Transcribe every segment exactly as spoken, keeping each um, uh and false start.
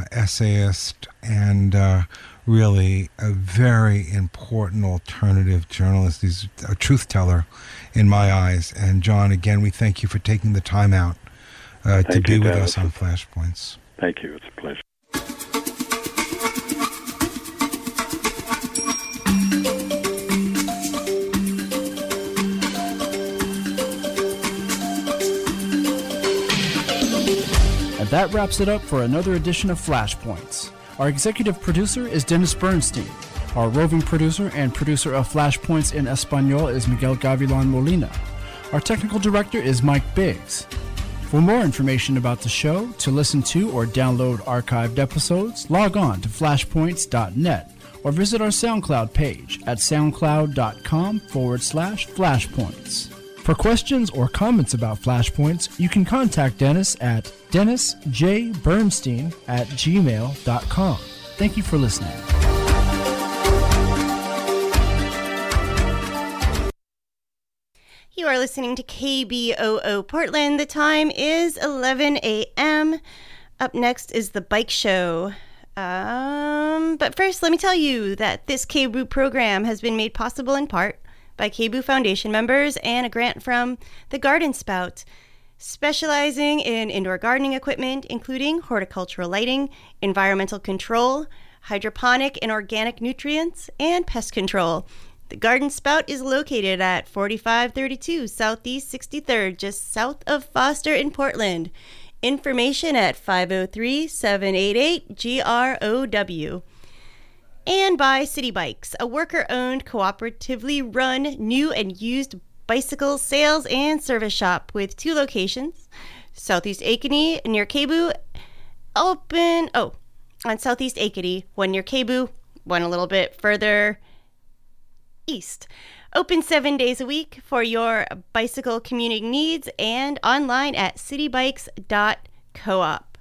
essayist, and uh, really a very important alternative journalist. He's a truth teller in my eyes. And John, again, we thank you for taking the time out uh, to be you, with Dennis. us on Flashpoints. Thank you. It's a pleasure. And that wraps it up for another edition of Flashpoints. Our executive producer is Dennis Bernstein. Our roving producer and producer of Flashpoints in Espanol is Miguel Gavilan Molina. Our technical director is Mike Biggs. For more information about the show, to listen to or download archived episodes, log on to flashpoints dot net or visit our SoundCloud page at soundcloud.com forward slash flashpoints. For questions or comments about Flashpoints, you can contact Dennis at dennis j bernstein at gmail dot com. Thank you for listening. You are listening to K B O O Portland. The time is eleven a.m. Up next is The Bike Show. Um, but first, let me tell you that this K B O O program has been made possible in part by K B O O Foundation members and a grant from the Garden Spout, specializing in indoor gardening equipment, including horticultural lighting, environmental control, hydroponic and organic nutrients, and pest control. The Garden Spout is located at forty-five thirty-two Southeast sixty-third, just south of Foster in Portland. Information at five oh three, seven eight eight, G R O W. And by City Bikes, a worker-owned, cooperatively run new and used bicycle sales and service shop with two locations. Southeast Ankeny near K B O O, open, oh, on Southeast Ankeny, one near K B O O, one a little bit further east. Open seven days a week for your bicycle commuting needs and online at city bikes dot coop.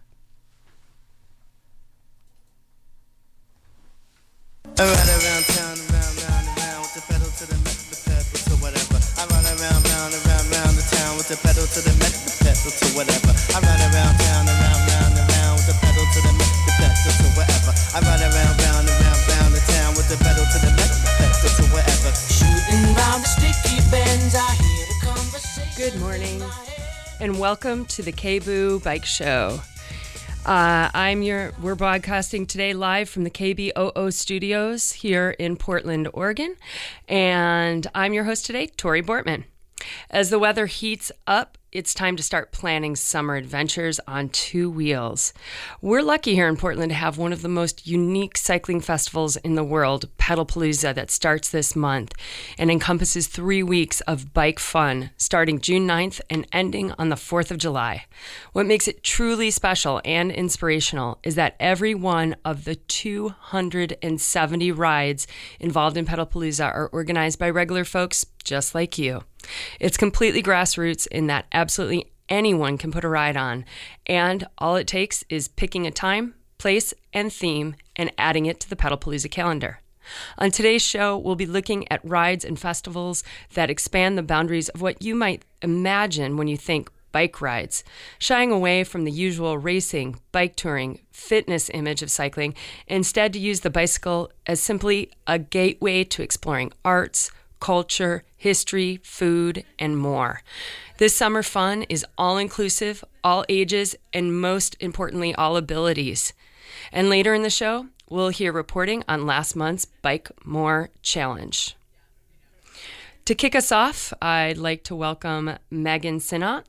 I ride around town, around, round, around with the pedal to the metal, the pedal to whatever. I ride around, round, around, round the town with the pedal to the metal, the pedal to whatever. I ride around town, around, round, around with the pedal to the metal, the pedal to whatever. I ride around, round, around, round the town with the pedal to the metal, the pedal to whatever. Shooting round the sticky bends, I hear the conversation. Good morning, and welcome to the K B O O Bike Show. Uh, I'm your. We're broadcasting today live from the K B O O studios here in Portland, Oregon, and I'm your host today, Tori Bortman. As the weather heats up, it's time to start planning summer adventures on two wheels. We're lucky here in Portland to have one of the most unique cycling festivals in the world, Pedalpalooza, that starts this month and encompasses three weeks of bike fun, starting June ninth and ending on the fourth of July. What makes it truly special and inspirational is that every one of the two hundred seventy rides involved in Pedalpalooza are organized by regular folks just like you. It's completely grassroots in that absolutely anyone can put a ride on, and all it takes is picking a time, place, and theme and adding it to the Pedalpalooza calendar. On today's show, we'll be looking at rides and festivals that expand the boundaries of what you might imagine when you think bike rides, shying away from the usual racing, bike touring, fitness image of cycling, instead to use the bicycle as simply a gateway to exploring arts, culture, history, food, and more. This summer fun is all-inclusive, all ages, and most importantly, all abilities. And later in the show, we'll hear reporting on last month's Bike More Challenge. To kick us off, I'd like to welcome Megan Sinnott.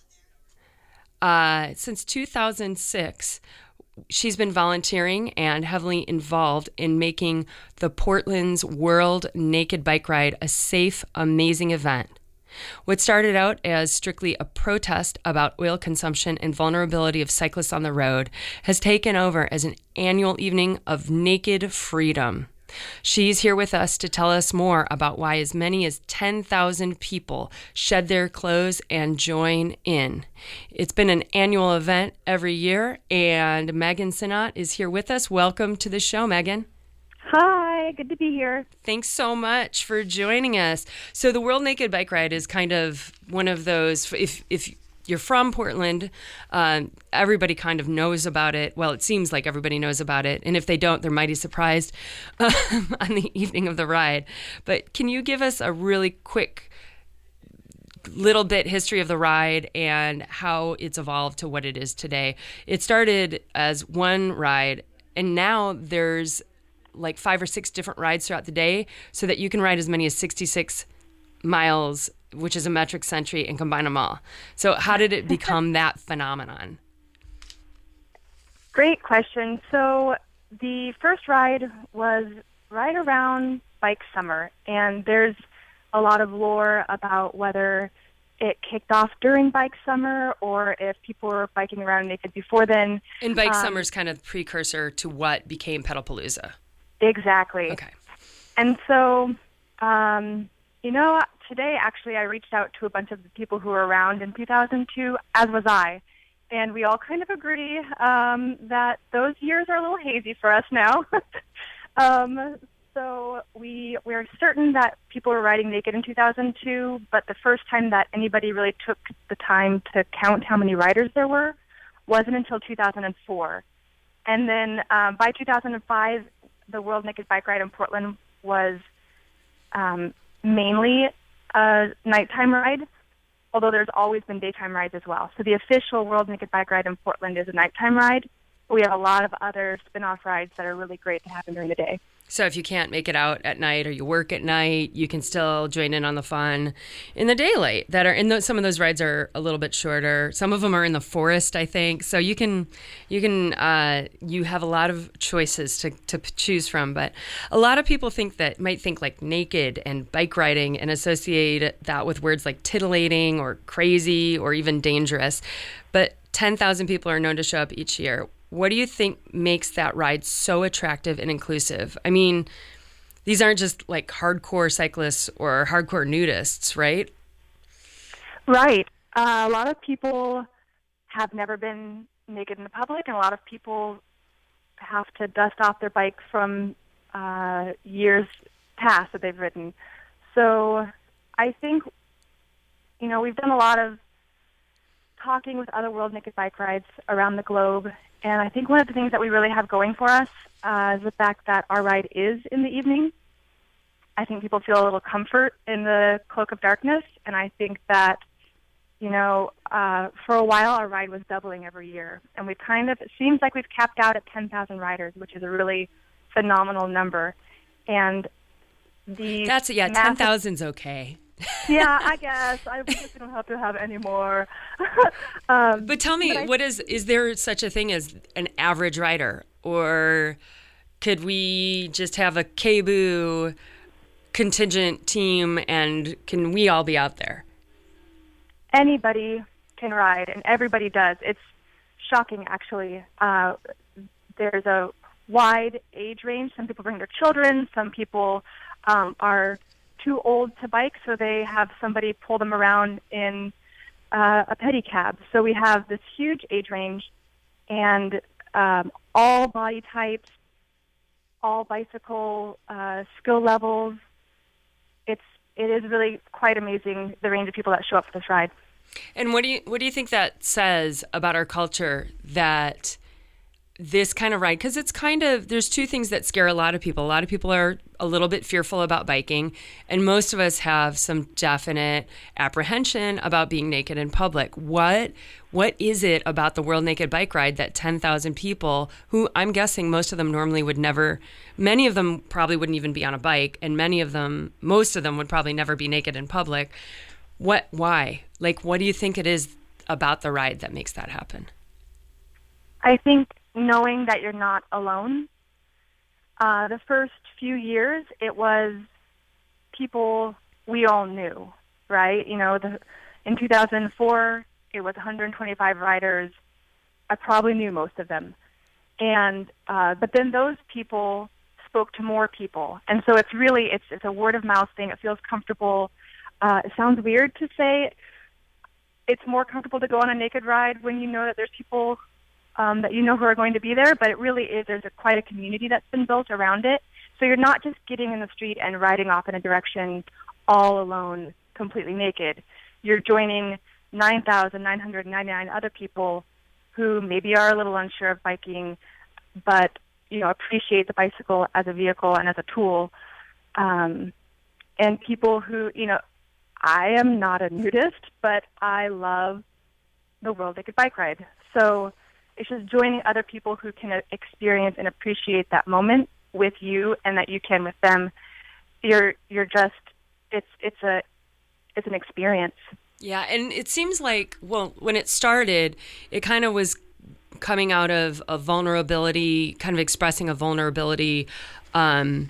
Uh, since two thousand six, she's been volunteering and heavily involved in making the Portland's World Naked Bike Ride a safe, amazing event. What started out as strictly a protest about oil consumption and vulnerability of cyclists on the road has taken over as an annual evening of naked freedom. She's here with us to tell us more about why as many as ten thousand people shed their clothes and join in. It's been an annual event every year, and Megan Sinnott is here with us. Welcome to the show, Megan. Hi, good to be here. Thanks so much for joining us. So the World Naked Bike Ride is kind of one of those, if if you're from Portland. Uh, everybody kind of knows about it. Well, it seems like everybody knows about it. And if they don't, they're mighty surprised uh, on the evening of the ride. But can you give us a really quick little bit history of the ride and how it's evolved to what it is today? It started as one ride, and now there's like five or six different rides throughout the day, so that you can ride as many as sixty-six miles, which is a metric century, and combine them all. So how did it become that phenomenon? Great question. So the first ride was right around Bike Summer, and there's a lot of lore about whether it kicked off during Bike Summer or if people were biking around naked before then. And Bike um, Summer's kind of precursor to what became Pedalpalooza. Exactly. Okay. And so, um, you know, today actually I reached out to a bunch of the people who were around in two thousand two, as was I, and we all kind of agree um, that those years are a little hazy for us now. um, so we we're certain that people were riding naked in two thousand two, but the first time that anybody really took the time to count how many riders there were wasn't until two thousand four. And then um, by two thousand five, the World Naked Bike Ride in Portland was um, mainly a nighttime ride, although there's always been daytime rides as well. So the official World Naked Bike Ride in Portland is a nighttime ride. We have a lot of other spin-off rides that are really great to happen during the day. So if you can't make it out at night or you work at night, you can still join in on the fun in the daylight. That are in those, some of those rides are a little bit shorter. Some of them are in the forest, I think. So you can you can uh, you have a lot of choices to to choose from. But a lot of people think that might think like naked and bike riding and associate that with words like titillating or crazy or even dangerous. But ten thousand people are known to show up each year. What do you think makes that ride so attractive and inclusive? I mean, these aren't just like hardcore cyclists or hardcore nudists, right? Right. Uh, a lot of people have never been naked in the public, and a lot of people have to dust off their bike from uh, years past that they've ridden. So I think, you know, we've done a lot of talking with other World Naked Bike Rides around the globe. And I think one of the things that we really have going for us uh, is the fact that our ride is in the evening. I think people feel a little comfort in the cloak of darkness. And I think that, you know, uh, for a while our ride was doubling every year. And we kind of, it seems like we've capped out at ten thousand riders, which is a really phenomenal number. And the That's, yeah, massive- ten thousand's okay. yeah, I guess. I guess we don't have to have any more. um, But tell me, but I, what is, is there such a thing as an average rider? Or could we just have a K B O O contingent team and can we all be out there? Anybody can ride, and everybody does. It's shocking, actually. Uh, there's a wide age range. Some people bring their children. Some people um, are too old to bike, so they have somebody pull them around in uh, a pedicab. So we have this huge age range, and um, all body types, all bicycle uh, skill levels. It's it is really quite amazing, the range of people that show up for this ride. And what do you what do you think that says about our culture, that this kind of ride, because it's kind of, there's two things that scare a lot of people. A lot of people are a little bit fearful about biking, and most of us have some definite apprehension about being naked in public. What what is it about the World Naked Bike Ride that ten thousand people, who I'm guessing most of them normally would never, many of them probably wouldn't even be on a bike, and many of them, most of them would probably never be naked in public. What, why? Like, what do you think it is about the ride that makes that happen? I think knowing that you're not alone. Uh, the first few years, it was people we all knew, right? You know, the, in two thousand four, it was one hundred twenty-five riders. I probably knew most of them. And uh, but then those people spoke to more people. And so it's really, it's, it's a word of mouth thing. It feels comfortable. Uh, it sounds weird to say it's more comfortable to go on a naked ride when you know that there's people Um, that you know who are going to be there, but it really is, there's a, quite a community that's been built around it. So you're not just getting in the street and riding off in a direction all alone, completely naked. You're joining nine thousand nine hundred ninety-nine other people who maybe are a little unsure of biking, but, you know, appreciate the bicycle as a vehicle and as a tool. Um, and people who, you know, I am not a nudist, but I love the World Naked Bike Ride. So it's just joining other people who can uh, experience and appreciate that moment with you, and that you can with them. You're you're just it's it's a it's an experience. Yeah, and it seems like, well, when it started, it kind of was coming out of a vulnerability, kind of expressing a vulnerability um,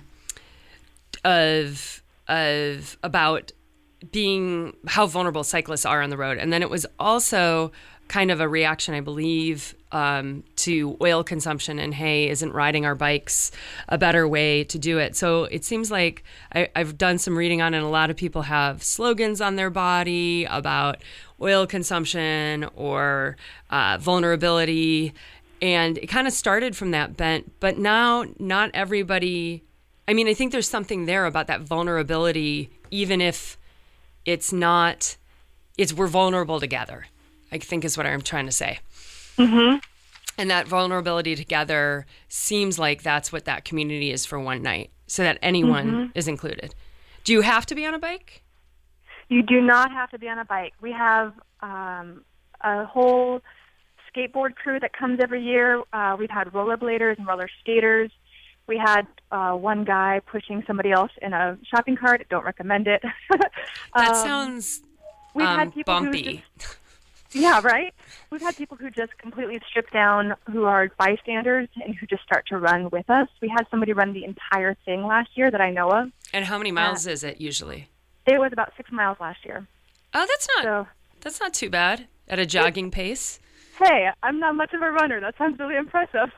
of of about being how vulnerable cyclists are on the road. And then it was also kind of a reaction, I believe, um, to oil consumption and, hey, isn't riding our bikes a better way to do it? So it seems like I, I've done some reading on it, and a lot of people have slogans on their body about oil consumption or uh, vulnerability. And it kind of started from that bent, but now not everybody, I mean, I think there's something there about that vulnerability, even if it's not, it's we're vulnerable together, I think is what I'm trying to say. Mm-hmm. And that vulnerability together seems like that's what that community is for one night, so that anyone Mm-hmm. is included. Do you have to be on a bike? You do not have to be on a bike. We have um, a whole skateboard crew that comes every year. Uh, we've had rollerbladers and roller skaters. We had uh, one guy pushing somebody else in a shopping cart. Don't recommend it. That um, sounds we've um, had people who bumpy. just- Yeah, right? We've had people who just completely strip down, who are bystanders, and who just start to run with us. We had somebody run the entire thing last year that I know of. And how many miles is it usually? It was about six miles last year. Oh, that's not So, that's not too bad at a jogging pace. hey, I'm not much of a runner. That sounds really impressive.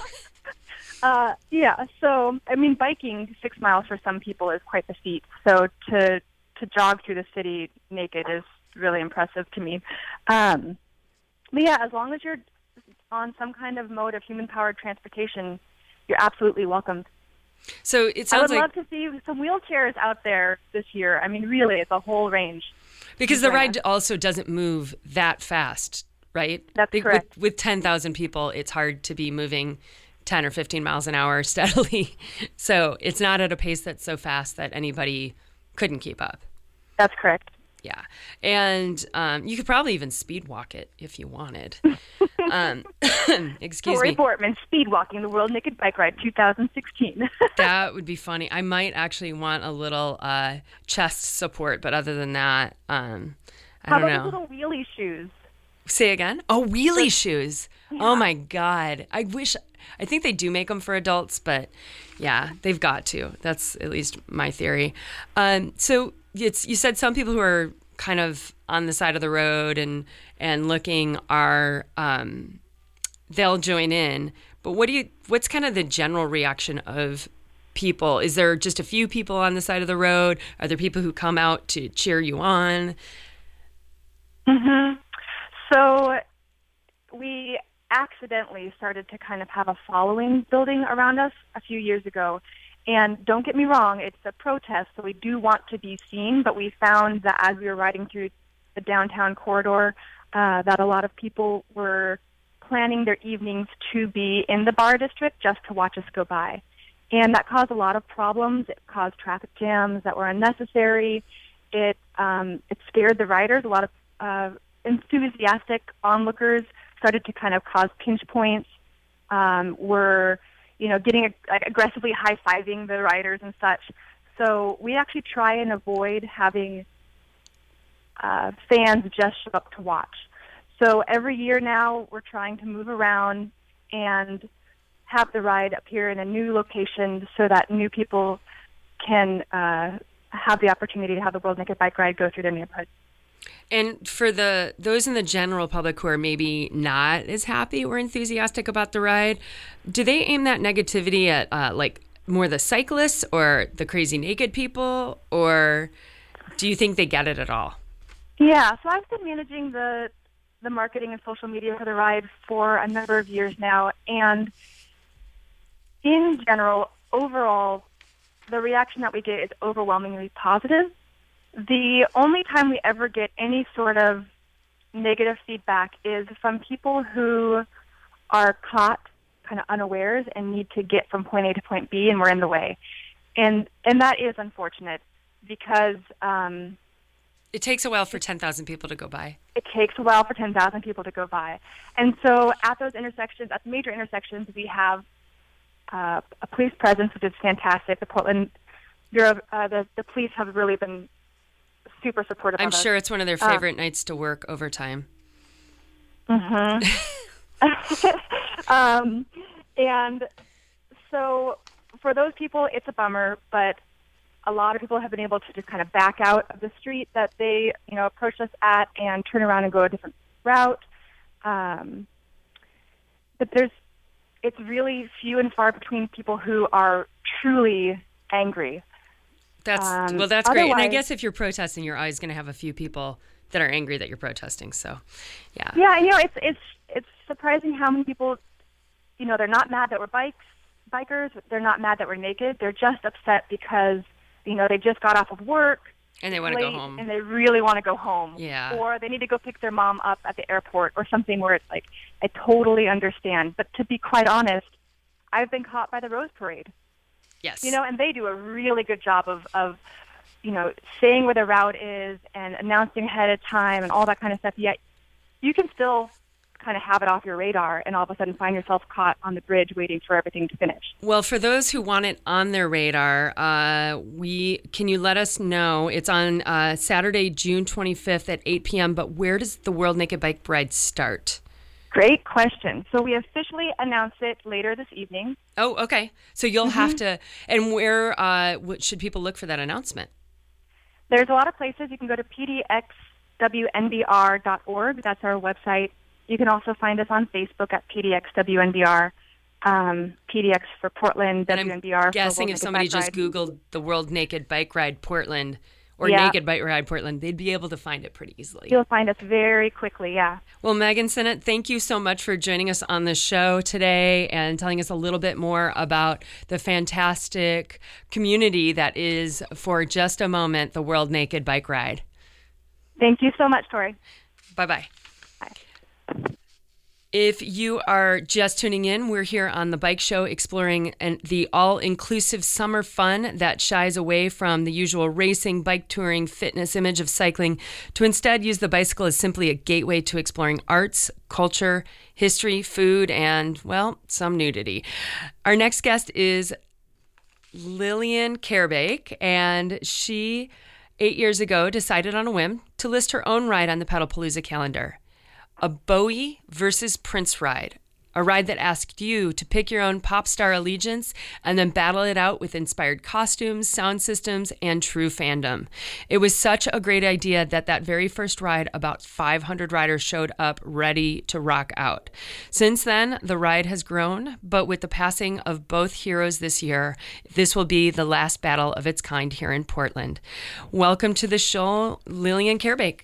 uh, yeah, so, I mean, biking six miles for some people is quite the feat. So to to jog through the city naked is really impressive to me. Um, but yeah, as long as you're on some kind of mode of human-powered transportation, you're absolutely welcome. So it I sounds would like love to see some wheelchairs out there this year. I mean, really, it's a whole range. because the Yeah. ride also doesn't move that fast, right? That's Be- correct. With, with ten thousand people, it's hard to be moving ten or fifteen miles an hour steadily. So it's not at a pace that's so fast that anybody couldn't keep up. That's correct. Yeah. And um, you could probably even speed walk it if you wanted. um, excuse Tori me. Bortman, speed walking the World Naked Bike Ride twenty sixteen. That would be funny. I might actually want a little uh, chest support, but other than that, um, I How don't about know. those little wheelie shoes? Say again? Oh, wheelie shoes. Oh my God. I wish, I think they do make them for adults, but yeah, they've got to. That's at least my theory. Um, so it's, you said some people who are kind of on the side of the road and, and looking are, um, they'll join in, but what do you, what's kind of the general reaction of people? Is there just a few people on the side of the road? Are there people who come out to cheer you on? Mm-hmm. So we accidentally started to kind of have a following building around us a few years ago. And don't get me wrong, it's a protest, so we do want to be seen, but we found that as we were riding through the downtown corridor, uh, that a lot of people were planning their evenings to be in the bar district just to watch us go by. And that caused a lot of problems. It caused traffic jams that were unnecessary. It um, it scared the riders. A lot of uh, enthusiastic onlookers started to kind of cause pinch points. Um, were you know getting ag- aggressively high-fiving the riders and such. So we actually try and avoid having uh, fans just show up to watch. So every year now we're trying to move around and have the ride appear in a new location so that new people can uh, have the opportunity to have the World Naked Bike Ride go through their neighborhood. And for the those in the general public who are maybe not as happy or enthusiastic about the ride, do they aim that negativity at uh, like more the cyclists or the crazy naked people, or do you think they get it at all? Yeah, so I've been managing the the marketing and social media for the ride for a number of years now, and in general, overall, the reaction that we get is overwhelmingly positive. The only time we ever get any sort of negative feedback is from people who are caught kind of unawares and need to get from point A to point B, and we're in the way. And and that is unfortunate because um, it takes a while for ten thousand people to go by. It takes a while for ten thousand people to go by. And so at those intersections, at the major intersections, we have uh, a police presence, which is fantastic. The Portland Bureau, uh, the, the police have really been super supportive I'm of us. sure it's one of their favorite um, nights to work overtime. Mm-hmm. um, and so for those people, it's a bummer, but a lot of people have been able to just kind of back out of the street that they, you know, approached us at and turn around and go a different route. Um, but there's, it's really few and far between people who are truly angry. That's um, well, that's great. And I guess if you're protesting, you're always going to have a few people that are angry that you're protesting. So, yeah. Yeah, you know, it's it's it's surprising how many people, you know, they're not mad that we're bikes bikers. They're not mad that we're naked. They're just upset because, you know, they just got off of work and they want to go home, and they really want to go home. Yeah. Or they need to go pick their mom up at the airport or something where it's like, I totally understand. But to be quite honest, I've been caught by the Rose Parade. Yes. You know, and they do a really good job of, of, you know, saying where the route is and announcing ahead of time and all that kind of stuff. Yet you can still kind of have it off your radar and all of a sudden find yourself caught on the bridge waiting for everything to finish. Well, for those who want it on their radar, uh, we can you let us know? It's on uh, Saturday, June twenty-fifth at eight p.m., but where does the World Naked Bike Ride start? Great question. So we officially announce it later this evening. Oh, okay. So you'll Mm-hmm. have to, and where uh, what should people look for that announcement? There's a lot of places. You can go to p d x w n b r dot org. That's our website. You can also find us on Facebook at P D X W N B R, um, P D X for Portland, And W N B R I'm for guessing World if somebody Naked just Bike Ride. Googled the World Naked Bike Ride Portland or Yeah. Naked Bike Ride Portland, they'd be able to find it pretty easily. You'll find us very quickly, yeah. Well, Megan Sinnott, thank you so much for joining us on the show today and telling us a little bit more about the fantastic community that is, for just a moment, the World Naked Bike Ride. Thank you so much, Tori. Bye-bye. Bye. If you are just tuning in, we're here on the Bike Show exploring an, the all-inclusive summer fun that shies away from the usual racing, bike touring, fitness image of cycling to instead use the bicycle as simply a gateway to exploring arts, culture, history, food, and, well, some nudity. Our next guest is Lillian Carebake, and she, eight years ago, decided on a whim to list her own ride on the Pedalpalooza calendar. A Bowie versus Prince ride, a ride that asked you to pick your own pop star allegiance and then battle it out with inspired costumes, sound systems, and true fandom. It was such a great idea that that very first ride, about five hundred riders showed up ready to rock out. Since then, the ride has grown, but with the passing of both heroes this year, this will be the last battle of its kind here in Portland. Welcome to the show, Lillian Carebake.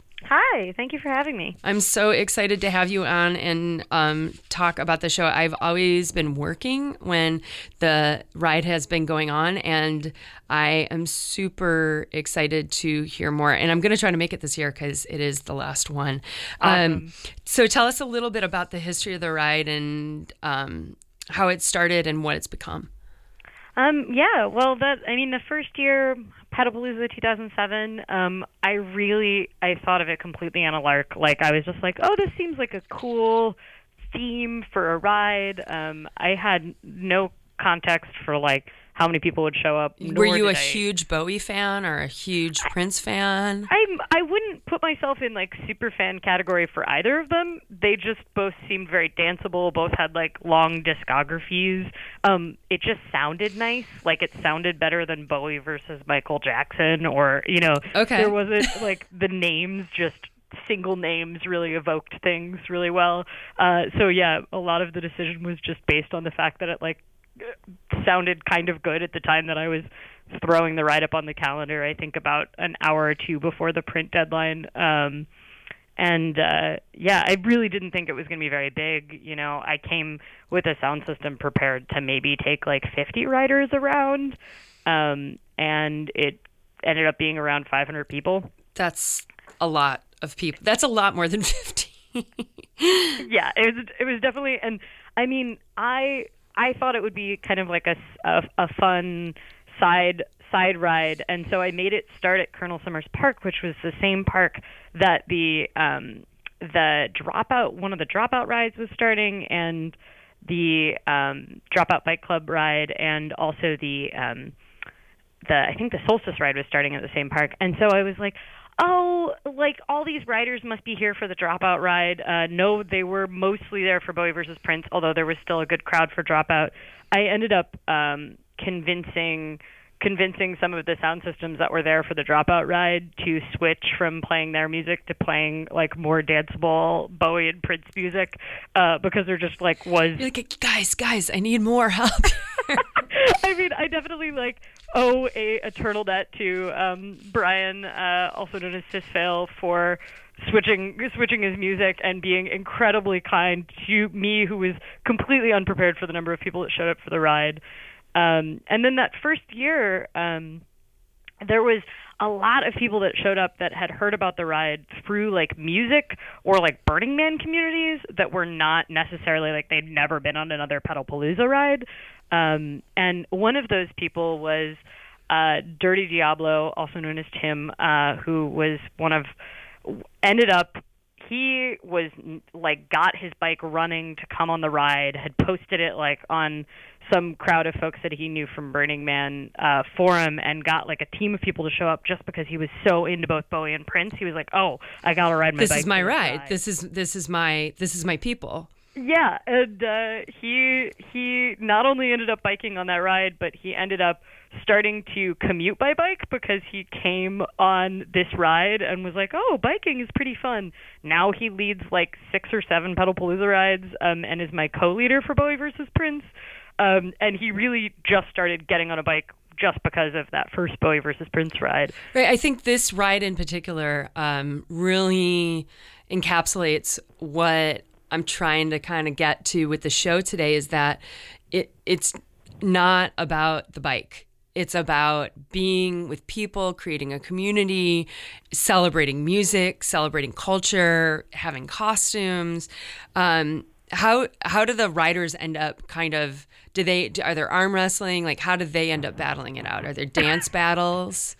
Hi, thank you for having me. I'm so excited to have you on and um, talk about the show. I've always been working when the ride has been going on, and I am super excited to hear more. And I'm going to try to make it this year because it is the last one. Awesome. Um, so tell us a little bit about the history of the ride and um, how it started and what it's become. Um, yeah, well, that I mean, the first year, Pedalpalooza two thousand seven, um, I really, I thought of it completely on a lark. Like, I was just like, oh, this seems like a cool theme for a ride. Um, I had no context for, like, how many people would show up. Were you a I, huge Bowie fan or a huge I, Prince fan? I'm, I wouldn't put myself in, like, super fan category for either of them. They just both seemed very danceable. Both had, like, long discographies. Um, it just sounded nice. Like, it sounded better than Bowie versus Michael Jackson, or, you know, okay. There wasn't, like, the names just single names really evoked things really well. Uh, so, yeah, a lot of the decision was just based on the fact that it, like, sounded kind of good at the time that I was throwing the ride up on the calendar, I think about an hour or two before the print deadline. Um, and, uh, yeah, I really didn't think it was going to be very big. You know, I came with a sound system prepared to maybe take like fifty riders around, um, and it ended up being around five hundred people. That's a lot of people. That's a lot more than fifty. Yeah, it was it was definitely, and I mean, I I thought it would be kind of like a, a, a fun side side ride, and so I made it start at Colonel Summers Park, which was the same park that the um, the dropout one of the dropout rides was starting, and the um, Dropout Bike Club ride, and also the um, the I think the Solstice ride was starting at the same park, and so I was like, oh, like all these riders must be here for the Dropout ride. Uh, no, they were mostly there for Bowie versus Prince, although there was still a good crowd for Dropout. I ended up um, convincing convincing some of the sound systems that were there for the Dropout ride to switch from playing their music to playing like more danceable Bowie and Prince music, uh, because there just like was. You're like, guys, guys, I need more help. I mean, I definitely like owe a eternal debt to um, Brian, uh, also known as Sisfail, for switching switching his music and being incredibly kind to me, who was completely unprepared for the number of people that showed up for the ride. Um, and then that first year, um, there was a lot of people that showed up that had heard about the ride through like music or like Burning Man communities that were not necessarily like they'd never been on another Pedalpalooza ride. Um, and one of those people was uh, Dirty Diablo, also known as Tim, uh, who was one of, ended up, he was like got his bike running to come on the ride, had posted it like on some crowd of folks that he knew from Burning Man uh, forum, and got like a team of people to show up just because he was so into both Bowie and Prince. He was like, "Oh, I gotta ride my this bike." This is my ride. ride. This is this is my this is my people. Yeah, and uh, he he not only ended up biking on that ride, but he ended up starting to commute by bike because he came on this ride and was like, "Oh, biking is pretty fun." Now he leads like six or seven Pedalpalooza rides, um, and is my co-leader for Bowie versus Prince. Um, and he really just started getting on a bike just because of that first Bowie versus Prince ride. Right. I think this ride in particular um, really encapsulates what I'm trying to kind of get to with the show today, is that it it's not about the bike. It's about being with people, creating a community, celebrating music, celebrating culture, having costumes. Um, how how do the riders end up kind of, do they, are there arm wrestling? Like, how do they end up battling it out? Are there dance battles?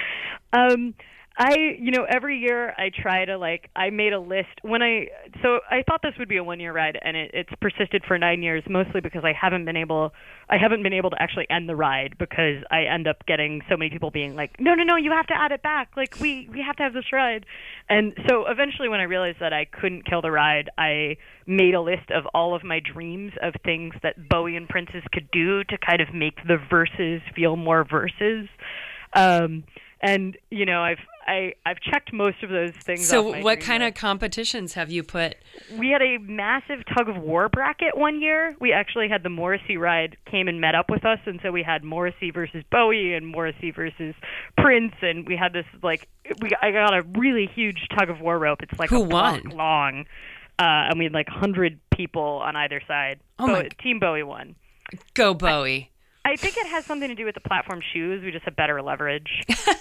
Um, I, you know, every year I try to like, I made a list when I, so I thought this would be a one year ride, and it, it's persisted for nine years, mostly because I haven't been able, I haven't been able to actually end the ride because I end up getting so many people being like, no, no, no, you have to add it back. Like we, we have to have this ride. And so eventually when I realized that I couldn't kill the ride, I made a list of all of my dreams of things that Bowie and Princes could do to kind of make the verses feel more verses. Um, and you know, I've, I, I've checked most of those things. So off my what dream kind list. of competitions have you put? We had a massive tug of war bracket one year. We actually had the Morrissey ride came and met up with us, and so we had Morrissey versus Bowie and Morrissey versus Prince, and we had this like we I got a really huge tug of war rope. It's like Who a block won? long, uh, and we had like one hundred people on either side. Oh Bo- my- Team Bowie won. Go Bowie. I, I think it has something to do with the platform shoes. We just have better leverage.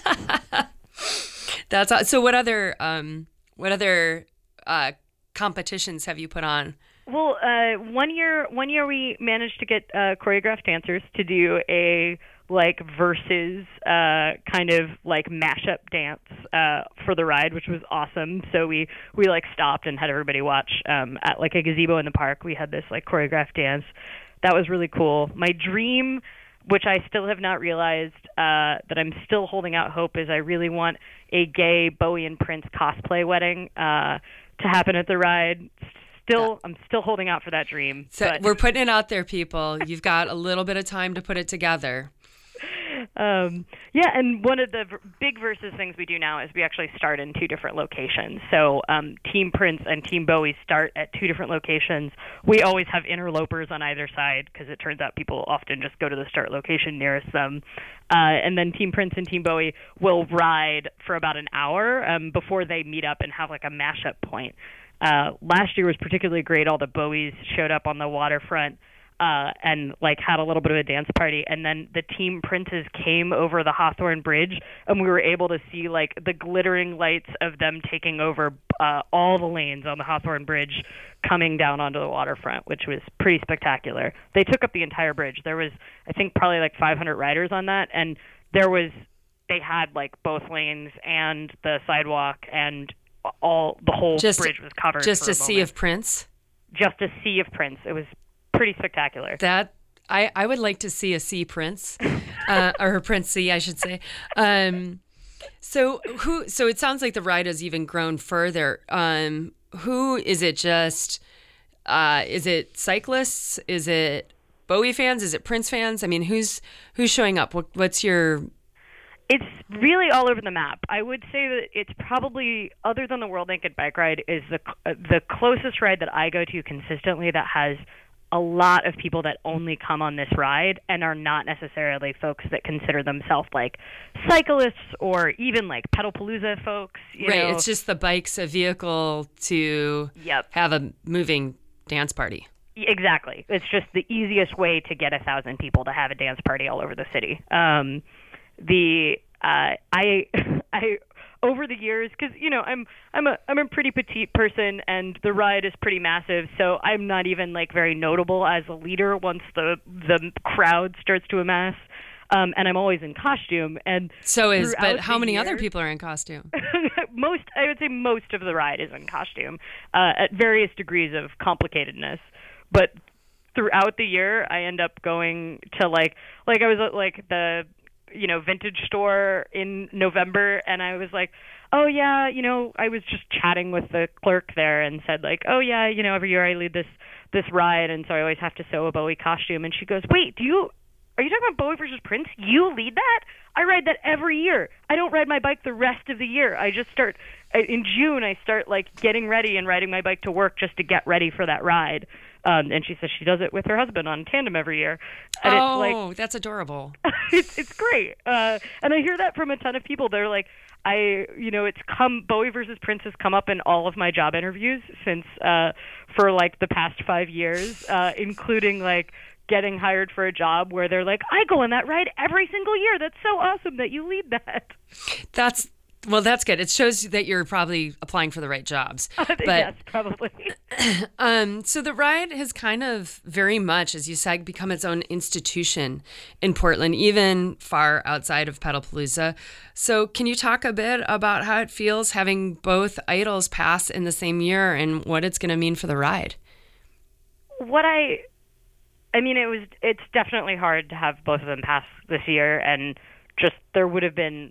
That's aw- so. What other um, what other uh, competitions have you put on? Well, uh, one year, one year we managed to get uh, choreographed dancers to do a like versus uh, kind of like mashup dance uh, for the ride, which was awesome. So we we like stopped and had everybody watch um, at like a gazebo in the park. We had this like choreographed dance. That was really cool. My dream, which I still have not realized, uh, that I'm still holding out hope, is I really want a gay Bowie and Prince cosplay wedding uh, to happen at the ride. Still, I'm still holding out for that dream. So but, we're putting it out there, people. You've got a little bit of time to put it together. Um, yeah, and one of the v- big versus things we do now is we actually start in two different locations. So um, Team Prince and Team Bowie start at two different locations. We always have interlopers on either side because it turns out people often just go to the start location nearest them. Uh, and then Team Prince and Team Bowie will ride for about an hour um, before they meet up and have like a mashup point. Uh, last year was particularly great. All the Bowies showed up on the waterfront uh, and like had a little bit of a dance party. And then the Team Princes came over the Hawthorne Bridge, and we were able to see like the glittering lights of them taking over uh, all the lanes on the Hawthorne Bridge coming down onto the waterfront, which was pretty spectacular. They took up the entire bridge. There was, I think, probably like five hundred riders on that, and there was, they had like both lanes and the sidewalk, and all the whole just, bridge was covered. Just for a a sea moment. of Prince. Just a sea of Prince. It was pretty spectacular. That I, I would like to see a sea Prince, uh, or a Prince Sea, I should say. Um, so who? So it sounds like the ride has even grown further. Um, who is it? Just uh, is it cyclists? Is it Bowie fans? Is it Prince fans? I mean, who's who's showing up? What, what's your It's really all over the map. I would say that it's probably, other than the World Naked Bike Ride, is the uh, the closest ride that I go to consistently that has a lot of people that only come on this ride and are not necessarily folks that consider themselves like cyclists or even like Pedalpalooza folks. You right? know. It's just the bike's a vehicle to Yep. have a moving dance party. Exactly. It's just the easiest way to get a thousand people to have a dance party all over the city. Um, the uh, I I over the years, because you know I'm I'm a I'm a pretty petite person, and the ride is pretty massive, so I'm not even like very notable as a leader once the the crowd starts to amass. Um, and I'm always in costume. And so is throughout but how the many year, other people are in costume? most I would say most of the ride is in costume uh, at various degrees of complicatedness. But throughout the year, I end up going to like like I was at like the you know vintage store in November, and I was like, oh yeah, you know, I was just chatting with the clerk there and said like, oh yeah, you know, every year I lead this this ride, and so I always have to sew a Bowie costume. And she goes, wait, do you? Are you talking about Bowie versus Prince? You lead that? I ride that every year. I don't ride my bike the rest of the year. I just start in June. I start like getting ready and riding my bike to work just to get ready for that ride. Um, and she says she does it with her husband on tandem every year. And oh, it's like, that's adorable. it's it's great. Uh, and I hear that from a ton of people. They're like, I, you know, it's come, Bowie versus Prince has come up in all of my job interviews since, uh, for like the past five years, uh, including like, getting hired for a job where they're like, I go on that ride every single year. That's so awesome that you lead that. That's, well, that's good. It shows that you're probably applying for the right jobs. But, yes, probably. um, so the ride has kind of very much, as you said, become its own institution in Portland, even far outside of Pedalpalooza. So can you talk a bit about how it feels having both idols pass in the same year and what it's going to mean for the ride? What I... I mean, it was. It's definitely hard to have both of them pass this year, and just there would have been,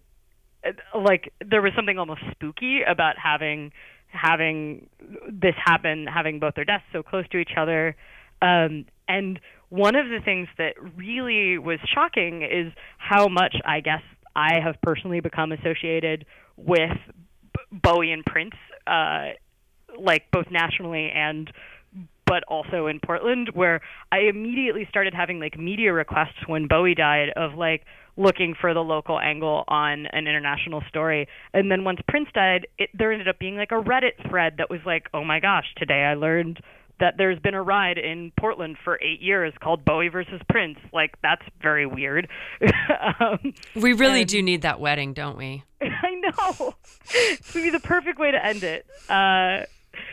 like, there was something almost spooky about having having this happen, having both their deaths so close to each other. Um, and one of the things that really was shocking is how much, I guess, I have personally become associated with B- Bowie and Prince, uh, like both nationally and. But also in Portland, where I immediately started having like media requests when Bowie died of like looking for the local angle on an international story. And then once Prince died, it, there ended up being like a Reddit thread that was like, oh my gosh, today I learned that there's been a ride in Portland for eight years called Bowie versus Prince. Like, that's very weird. um, we really and, do need that wedding, don't we? I know. It would be the perfect way to end it. Uh,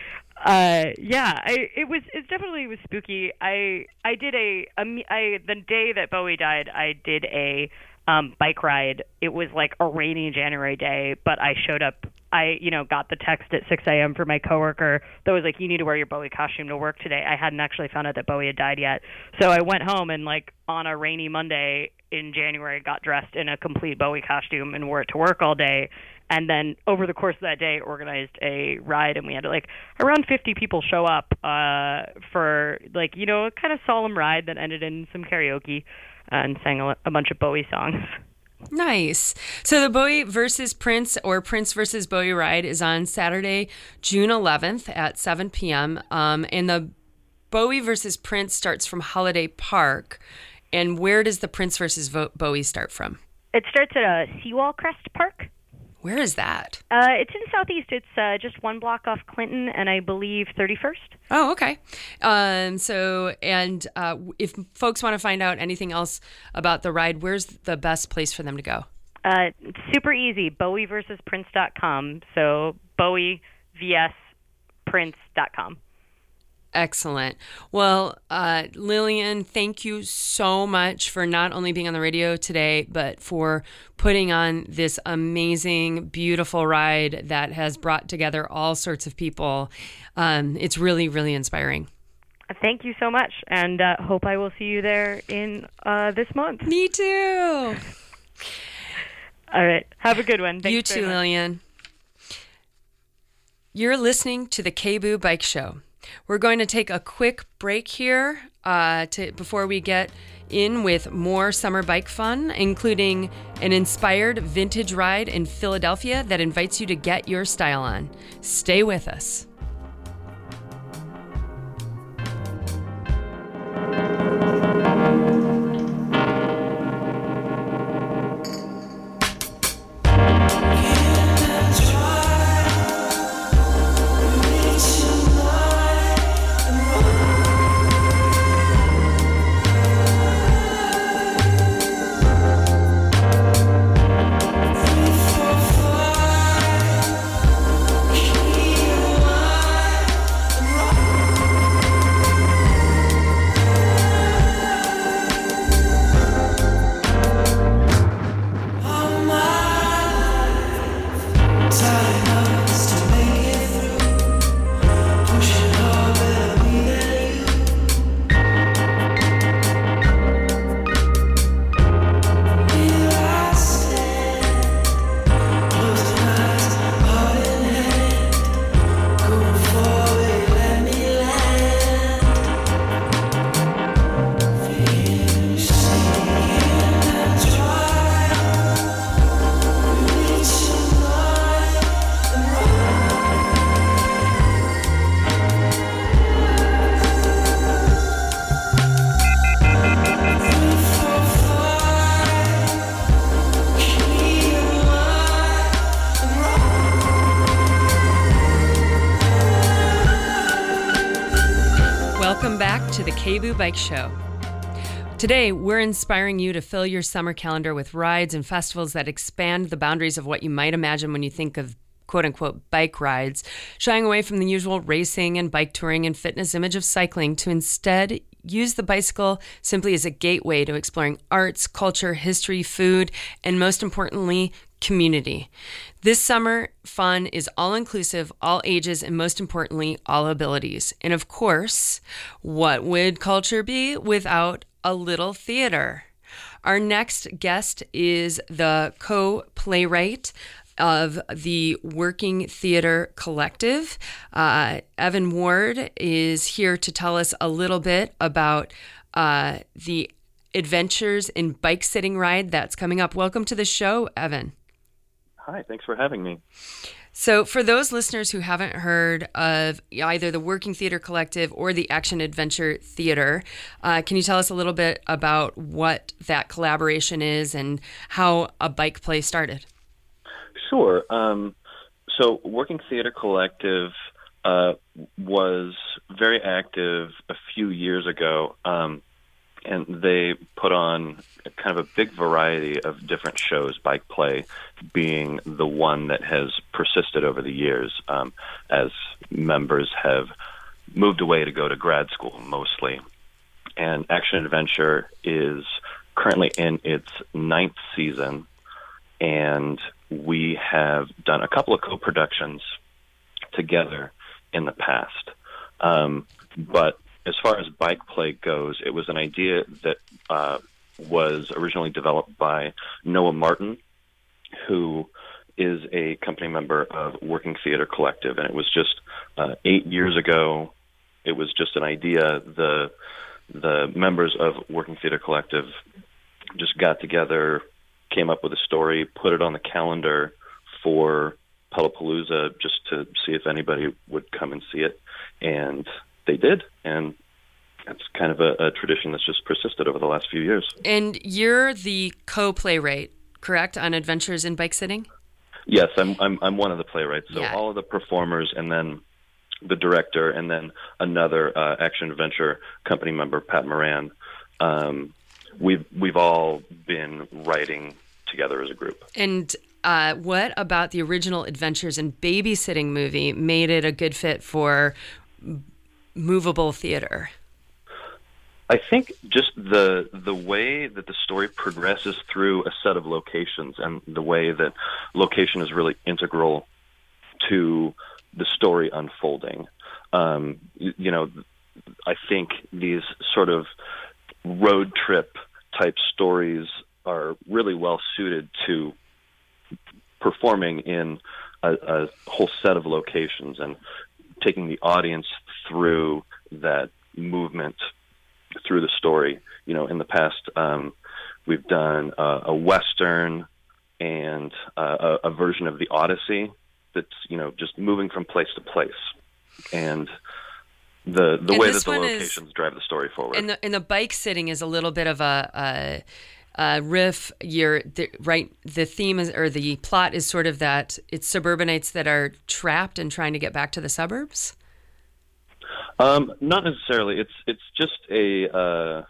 Uh, yeah, I, it was, it definitely was spooky. I, I did a, a, I, the day that Bowie died, I did a, um, bike ride. It was like a rainy January day, but I showed up, I, you know, got the text at six a.m. from my coworker that was like, you need to wear your Bowie costume to work today. I hadn't actually found out that Bowie had died yet. So I went home and like on a rainy Monday in January, got dressed in a complete Bowie costume and wore it to work all day. And then over the course of that day, organized a ride, and we had like around fifty people show up uh, for like, you know, a kind of solemn ride that ended in some karaoke uh, and sang a, a bunch of Bowie songs. Nice. So the Bowie versus Prince or Prince versus Bowie ride is on Saturday, June eleventh at seven p.m. Um, and the Bowie versus Prince starts from Holiday Park. And where does the Prince versus Vo- Bowie start from? It starts at a Seawall Crest Park. Where is that? Uh, it's in Southeast. It's uh, just one block off Clinton and I believe thirty-first. Oh, okay. Um, so, and uh, if folks want to find out anything else about the ride, where's the best place for them to go? Uh, it's super easy. Bowie versus Prince dot com. So Bowie vs Prince dot com. Excellent. Well, uh, Lillian, thank you so much for not only being on the radio today, but for putting on this amazing, beautiful ride that has brought together all sorts of people. Um, it's really, really inspiring. Thank you so much, and uh, hope I will see you there in uh, this month. Me too. All right. Have a good one. Thanks You too, very much. Lillian. You're listening to the K B O O Bike Show. We're going to take a quick break here uh, to before we get in with more summer bike fun, including an inspired vintage ride in Philadelphia that invites you to get your style on. Stay with us. Welcome back to the K B O O Bike Show. Today, we're inspiring you to fill your summer calendar with rides and festivals that expand the boundaries of what you might imagine when you think of quote-unquote bike rides, shying away from the usual racing and bike touring and fitness image of cycling to instead use the bicycle simply as a gateway to exploring arts, culture, history, food, and most importantly, community. This summer, fun is all-inclusive, all ages, and most importantly, all abilities. And of course, what would culture be without a little theater? Our next guest is the co-playwright of the Working Theater Collective. Uh, Evan Ward is here to tell us a little bit about uh, the Adventures in Bike Sitting ride that's coming up. Welcome to the show, Evan. Hi, thanks for having me. So for those listeners who haven't heard of either the Working Theater Collective or the Action Adventure Theater, uh, can you tell us a little bit about what that collaboration is and how a bike play started? Sure. Um, so Working Theater Collective uh, was very active a few years ago, um, and they put on kind of a big variety of different shows, bike play being the one that has persisted over the years um, as members have moved away to go to grad school mostly. And Action Adventure is currently in its ninth season, and we have done a couple of co-productions together in the past. Um, but as far as bike play goes, it was an idea that uh, was originally developed by Noah Martin, who is a company member of Working Theater Collective. And it was just uh, eight years ago, it was just an idea. The, the members of Working Theater Collective just got together, came up with a story, put it on the calendar for Pedalpalooza just to see if anybody would come and see it. And they did. And that's kind of a, a tradition that's just persisted over the last few years. And you're the co-playwright, correct, on Adventures in Bike Sitting? Yes, I'm I'm I'm one of the playwrights. So Yeah. all of the performers, and then the director, and then another uh, action adventure company member, Pat Moran. Um, we've we've all been writing together as a group. And uh, what about the original Adventures in Babysitting movie made it a good fit for movable theater? I think just the the way that the story progresses through a set of locations, and the way that location is really integral to the story unfolding. Um, you, you know, I think these sort of road trip type stories are really well suited to performing in a, a whole set of locations and taking the audience through that movement through the story. You know, in the past, um, we've done uh, a Western and uh, a, a version of the Odyssey that's, you know, just moving from place to place. And the the And way this that the one is- locations drive the story forward. And the and the bike sitting is a little bit of a, a, a riff. You're the, right. The theme is, or the plot is sort of that it's suburbanites that are trapped and trying to get back to the suburbs. Um, not necessarily. It's it's just a. Uh,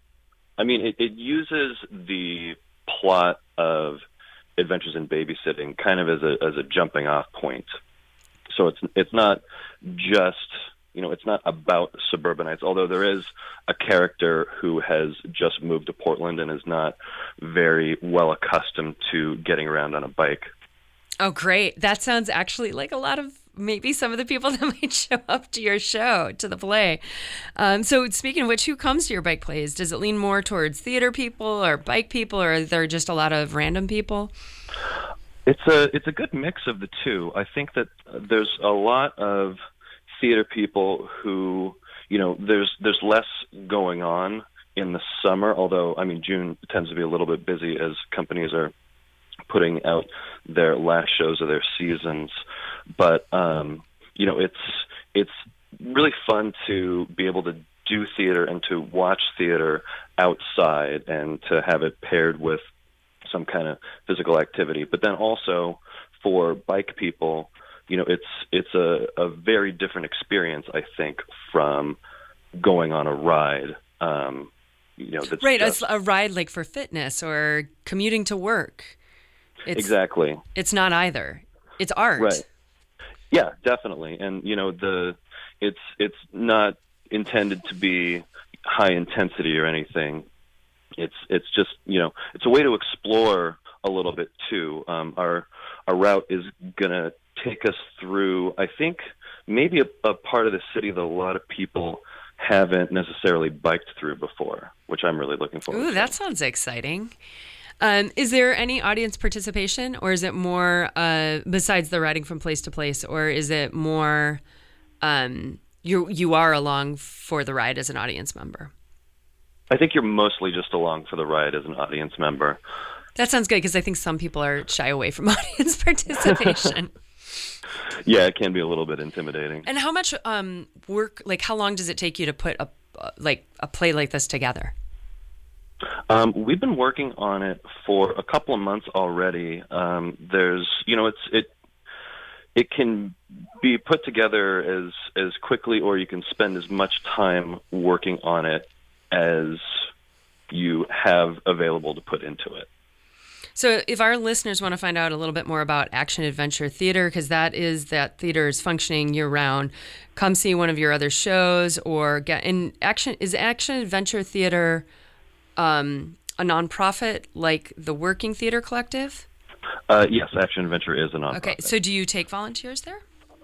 I mean, it, it uses the plot of Adventures in Babysitting kind of as a as a jumping off point. So it's it's not just, you know, it's not about suburbanites. Although there is a character who has just moved to Portland and is not very well accustomed to getting around on a bike. Oh, great! That sounds actually like a lot of maybe some of the people that might show up to your show, to the play. Um, so speaking of which, who comes to your bike plays? Does it lean more towards theater people or bike people, or are there just a lot of random people? It's a it's a good mix of the two. I think that there's a lot of theater people who, you know, there's there's less going on in the summer, although, I mean, June tends to be a little bit busy as companies are putting out their last shows of their seasons. But, um, you know, it's it's really fun to be able to do theater and to watch theater outside and to have it paired with some kind of physical activity. But then also for bike people, you know, it's it's a, a very different experience, I think, from going on a ride. Um, you know, that's right, just, a, a ride like for fitness or commuting to work. It's, exactly. It's not either. It's art. Right. Yeah, definitely. And you know, the it's it's not intended to be high intensity or anything. It's it's just, you know, it's a way to explore a little bit too. Um, our our route is gonna take us through, I think, maybe a, a part of the city that a lot of people haven't necessarily biked through before, which I'm really looking forward Ooh, to. that sounds exciting. Um, is there any audience participation, or is it more, uh, besides the riding from place to place, or is it more um, you you are along for the ride as an audience member? I think you're mostly just along for the ride as an audience member. That sounds good, because I think some people are shy away from audience participation. Yeah, it can be a little bit intimidating. And how much um, work, like how long does it take you to put a uh, like a play like this together? Um, we've been working on it for a couple of months already. Um, there's, you know, it's it it can be put together as as quickly, or you can spend as much time working on it as you have available to put into it. So if our listeners want to find out a little bit more about Action Adventure Theater, because that is that theater is functioning year round, come see one of your other shows, or get in action. Is Action Adventure Theater um, a nonprofit like the Working Theater Collective? Uh, yes, Action Adventure is a nonprofit. Okay, so do you take volunteers there?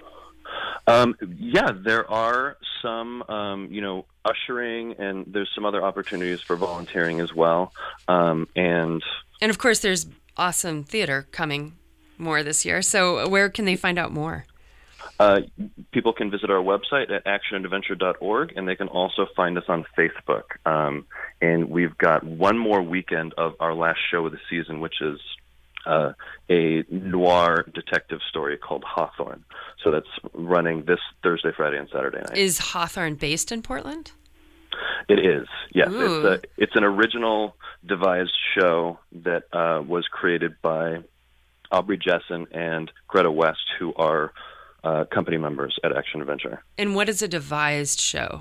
Um, yeah, there are some, um, you know, ushering, and there's some other opportunities for volunteering as well. Um, and And of course, there's awesome theater coming more this year. So where can they find out more? Uh, people can visit our website at action adventure dot org, and they can also find us on Facebook. Um, and we've got one more weekend of our last show of the season, which is uh, a noir detective story called Hawthorne. So that's running this Thursday, Friday, and Saturday night. Is Hawthorne based in Portland? It is, yes. Ooh. It's, a, it's an original devised show that uh, was created by Aubrey Jessen and Greta West, who are uh, company members at Action Adventure. And what is a devised show?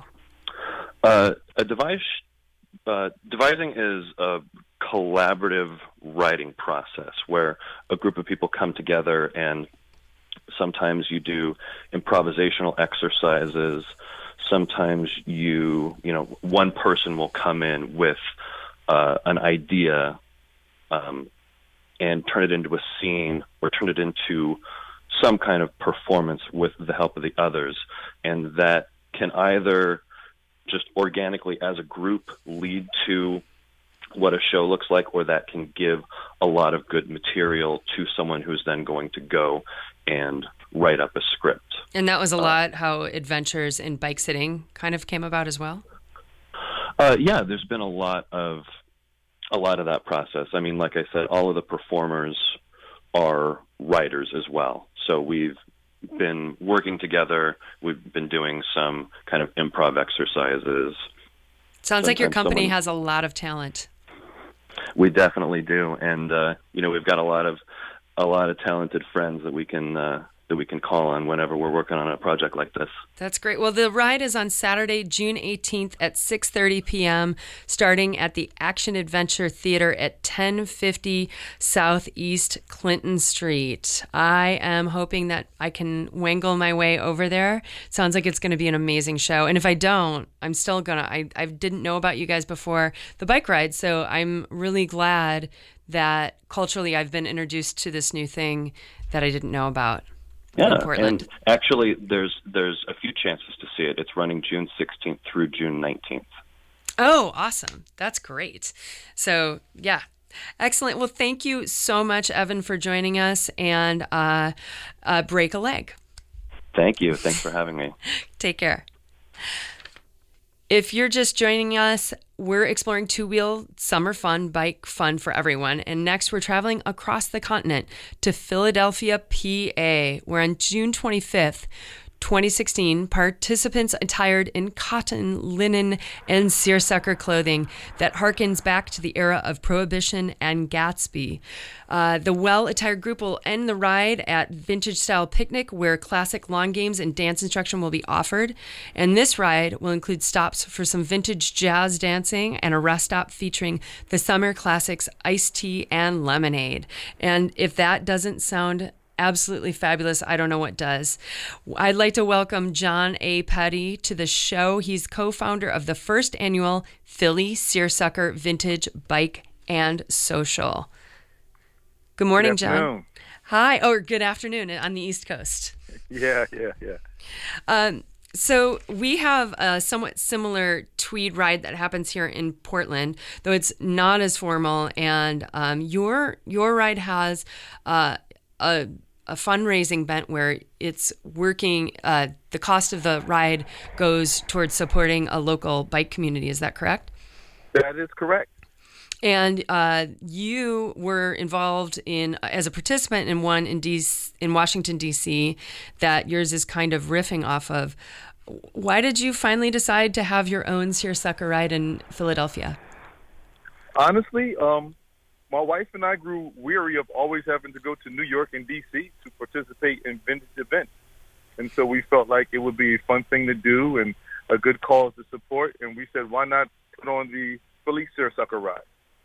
Uh, a devised, uh, devising is a collaborative writing process where a group of people come together, and sometimes you do improvisational exercises. Sometimes you, you know, one person will come in with uh, an idea um, and turn it into a scene or turn it into some kind of performance with the help of the others. And that can either just organically as a group lead to what a show looks like, or that can give a lot of good material to someone who's then going to go and write up a script. And that was a lot how Adventures in Bike Sitting kind of came about as well? Uh, yeah, there's been a lot of a lot of that process. I mean, like I said, all of the performers are writers as well. So we've been working together. We've been doing some kind of improv exercises. Sounds like your Sometimes company someone- has a lot of talent. We definitely do, and uh, you know, we've got a lot of a lot of talented friends that we can uh, that we can call on whenever we're working on a project like this. That's great. Well, the ride is on Saturday, June eighteenth at six thirty p.m., starting at the Action Adventure Theater at ten fifty Southeast Clinton Street. I am hoping that I can wangle my way over there. Sounds like it's going to be an amazing show. And if I don't, I'm still going to, I I didn't know about you guys before the bike ride, so I'm really glad that culturally I've been introduced to this new thing that I didn't know about. Yeah, in Portland. and actually, there's there's a few chances to see it. It's running June sixteenth through June nineteenth. Oh, awesome. That's great. So, yeah. Excellent. Well, thank you so much, Evan, for joining us, and uh, uh, break a leg. Thank you. Thanks for having me. Take care. If you're just joining us, we're exploring two-wheel summer fun, bike fun for everyone. And next, we're traveling across the continent to Philadelphia, P A, where on June twenty-fifth, twenty sixteen, participants attired in cotton, linen, and seersucker clothing that harkens back to the era of Prohibition and Gatsby. Uh, the well-attired group will end the ride at Vintage Style Picnic, where classic lawn games and dance instruction will be offered. And this ride will include stops for some vintage jazz dancing and a rest stop featuring the summer classics Iced Tea and Lemonade. And if that doesn't sound absolutely fabulous, I don't know what does. I'd like to welcome John A. Petty to the show. He's co-founder of the first annual Philly Seersucker Vintage Bike and Social. Good morning, Good afternoon. John. Hi. Or good afternoon on the East Coast. Yeah, yeah, yeah. Um, so we have a somewhat similar tweed ride that happens here in Portland, though it's not as formal. And um, your your ride has uh, a a fundraising bent where it's working, uh, the cost of the ride goes towards supporting a local bike community. Is that correct? That is correct. And uh, you were involved in, as a participant in one in D C, in Washington, D C, that yours is kind of riffing off of. Why did you finally decide to have your own seersucker ride in Philadelphia? Honestly, um, my wife and I grew weary of always having to go to New York and D C to participate in vintage events. And so we felt like it would be a fun thing to do and a good cause to support. And we said, why not put on the Philly Seersucker ride?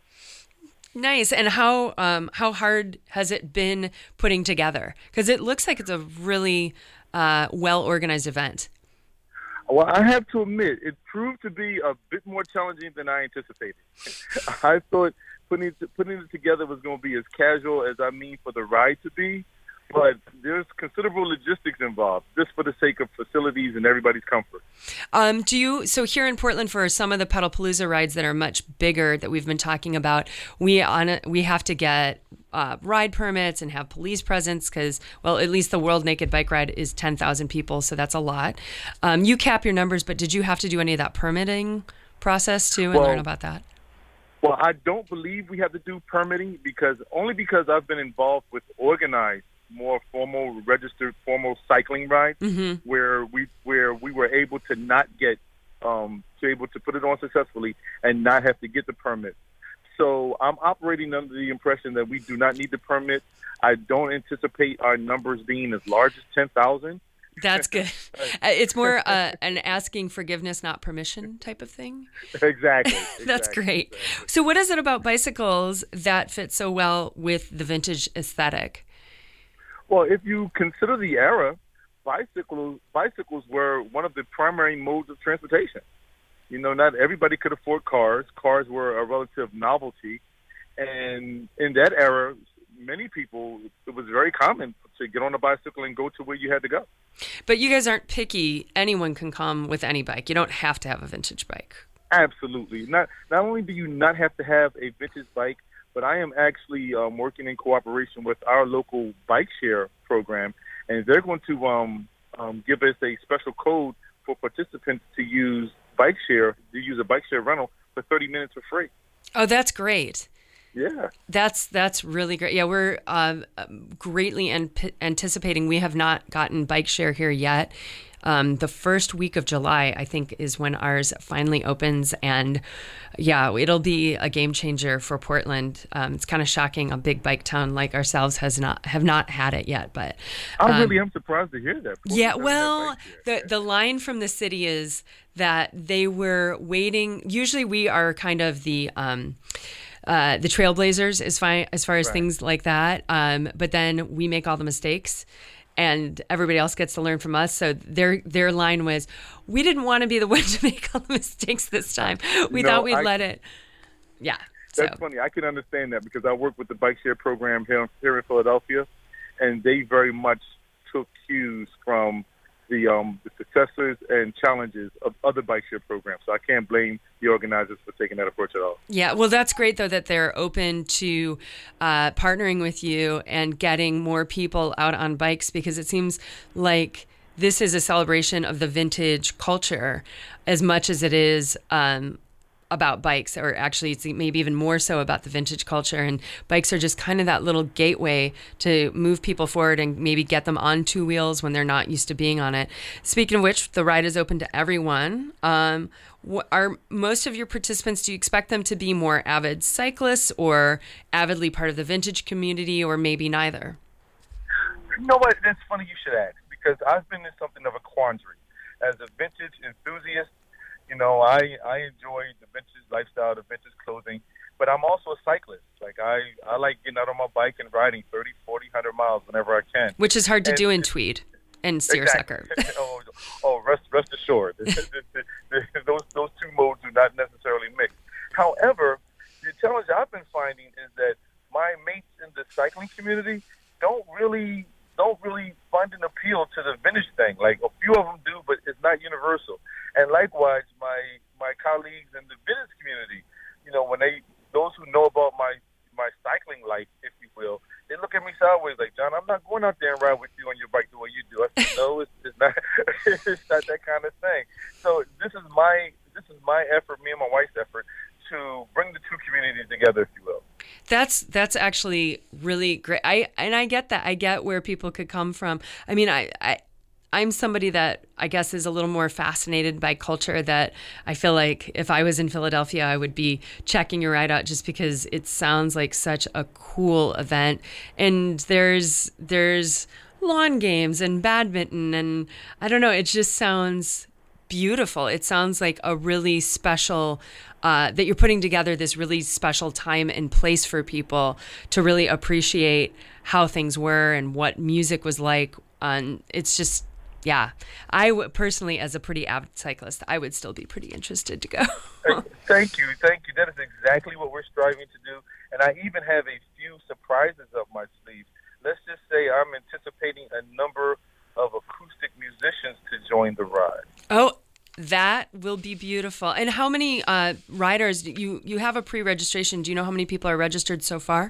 Nice. And how um, how hard has it been putting together? Because it looks like it's a really uh, well-organized event. Well, I have to admit, it proved to be a bit more challenging than I anticipated. I thought putting it, putting it together was going to be as casual as I mean for the ride to be, but there's considerable logistics involved, just for the sake of facilities and everybody's comfort. Um, do you, so here in Portland, for some of the Pedalpalooza rides that are much bigger that we've been talking about, we on a, we have to get uh, ride permits and have police presence because, well, at least the World Naked Bike Ride is ten thousand people, so that's a lot. Um, you cap your numbers, but did you have to do any of that permitting process too and Well, learn about that? Well, I don't believe we have to do permitting because only because I've been involved with organized, more formal, registered, formal cycling rides Mm-hmm. where we where we were able to not get um, to able to put it on successfully and not have to get the permit. So I'm operating under the impression that we do not need the permit. I don't anticipate our numbers being as large as ten thousand. That's good. It's more uh, an asking forgiveness, not permission type of thing. Exactly. That's exactly, great. Exactly. So what is it about bicycles that fits so well with the vintage aesthetic? Well, if you consider the era, bicycles bicycles were one of the primary modes of transportation. You know, not everybody could afford cars. Cars were a relative novelty. And in that era, many people, it was very common to get on a bicycle and go to where you had to go. But you guys aren't picky. Anyone can come with any bike. You don't have to have a vintage bike. Absolutely. Not not only do you not have to have a vintage bike, but I am actually um, working in cooperation with our local bike share program, and they're going to um, um, give us a special code for participants to use bike share, to use a bike share rental for thirty minutes for free. Oh, that's great. Yeah. That's that's really great. Yeah, we're um, greatly an- anticipating. We have not gotten bike share here yet. Um, the first week of July, I think, is when ours finally opens. And yeah, it'll be a game changer for Portland. Um, it's kind of shocking a big bike town like ourselves has not have not had it yet. But um, I really am surprised to hear that. Portland yeah, well, the, the line from the city is that they were waiting. Usually we are kind of the... Um, Uh, the trailblazers as far, as far as Right. things like that. Um, but then we make all the mistakes and everybody else gets to learn from us. So their their line was, we didn't want to be the one to make all the mistakes this time. We No, thought we'd I- let it. Yeah. That's So funny. I can understand that because I work with the bike share program here, here in Philadelphia, and they very much took cues from the um, the successes and challenges of other bike share programs. So I can't blame the organizers for taking that approach at all. yeah, well, that's great though that they're open to uh, partnering with you and getting more people out on bikes, because it seems like this is a celebration of the vintage culture as much as it is um, about bikes, or actually it's maybe even more so about the vintage culture. And bikes are just kind of that little gateway to move people forward and maybe get them on two wheels when they're not used to being on it. Speaking of which, the ride is open to everyone. Um, wh- are most of your participants, do you expect them to be more avid cyclists or avidly part of the vintage community, or maybe neither? You know what? That's funny you should ask, because I've been in something of a quandary. As a vintage enthusiast, you know, I, I enjoy the vintage lifestyle, the vintage clothing, but I'm also a cyclist. Like, I, I like getting out on my bike and riding thirty, forty, one hundred miles whenever I can. Which is hard to And- do in Tweed and seersucker. Exactly. oh, oh, rest, rest assured. those, those two modes do not necessarily mix. However, the challenge I've been finding is that my mates in the cycling community don't really don't really find an appeal to the vintage thing. Like, a few of them do, but it's not universal. And likewise, my my colleagues in the vintage community, you know, when they, those who know about my, my cycling life, if you will, they look at me sideways like, John, I'm not going out there and ride with you on your bike the way you do. I said, no, it's, it's not it's not that kind of thing. So this is my this is my effort, me and my wife's effort, to bring the two communities together, if you will. That's that's actually really great. I and I get that. I get where people could come from. I mean, I, I I'm somebody that I guess is a little more fascinated by culture, that I feel like if I was in Philadelphia, I would be checking your ride out just because it sounds like such a cool event. And there's there's lawn games and badminton, and I don't know, it just sounds beautiful. It sounds like a really special, uh, that you're putting together this really special time and place for people to really appreciate how things were and what music was like. And it's just, yeah, I w- personally, as a pretty avid cyclist, I would still be pretty interested to go. Thank you. Thank you. That is exactly what we're striving to do. And I even have a few surprises up my sleeve. Let's just say I'm anticipating a number of acoustic musicians to join the ride. Oh, that will be beautiful. And how many uh, riders, you, you have a pre-registration. Do you know how many people are registered so far?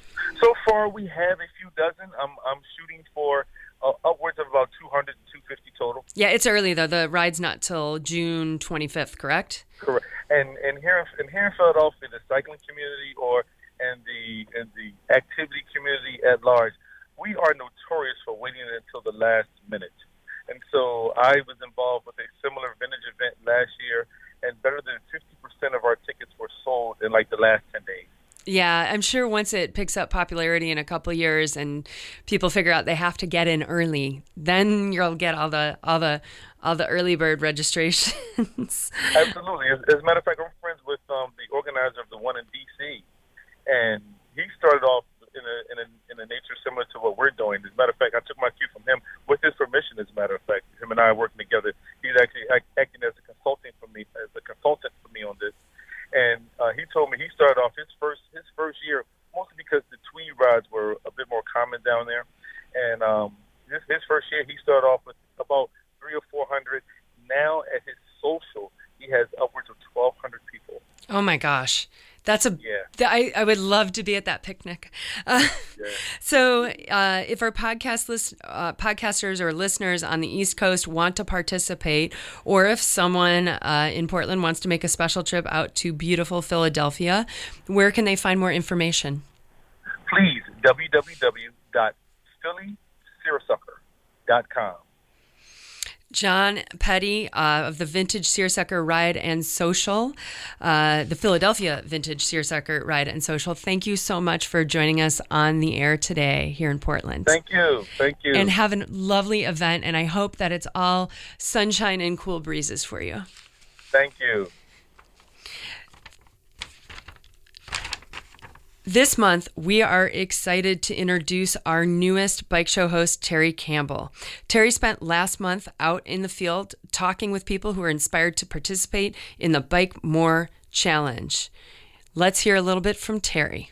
So far, we have a few dozen. I'm, I'm shooting for uh, upwards of about two hundred, two hundred fifty total. Yeah, it's early, though. The ride's not till June twenty-fifth, correct? Correct. And and here in, and here in Philadelphia, the cycling community or and the and the activity community at large, we are notorious for waiting until the last minute. And so I was involved with a similar vintage event last year, and better than fifty percent of our tickets were sold in like the last ten days. Yeah, I'm sure once it picks up popularity in a couple of years and people figure out they have to get in early, then you'll get all the all the all the early bird registrations. Absolutely. As, as a matter of fact, I'm friends with um, the organizer of the one in D C, and he started off in a in a in a nature similar to what we're doing. As a matter of fact, I took my cue from him with his permission. As a matter of fact, him and I are working together. He's actually act, acting as a consulting for me, as a consultant for me on this. And uh, he told me he started off his first his first year mostly because the tweed rides were a bit more common down there. And um, his, his first year, he started off with about three or four hundred. Now at his social, he has upwards of twelve hundred people. Oh my gosh, that's a yeah. th- I, I would love to be at that picnic. Uh, yeah. So, uh, if our podcast list, uh, podcasters or listeners on the East Coast want to participate, or if someone uh, in Portland wants to make a special trip out to beautiful Philadelphia, where can they find more information? Please, w w w dot philly seersucker dot com. John Petty uh, of the Vintage Seersucker Ride and Social, uh, the Philadelphia Vintage Seersucker Ride and Social. Thank you so much for joining us on the air today here in Portland. Thank you. Thank you. And have a lovely event, and I hope that it's all sunshine and cool breezes for you. Thank you. This month, we are excited to introduce our newest Bike Show host, Terry Campbell. Terry spent last month out in the field talking with people who are inspired to participate in the Bike More Challenge. Let's hear a little bit from Terry.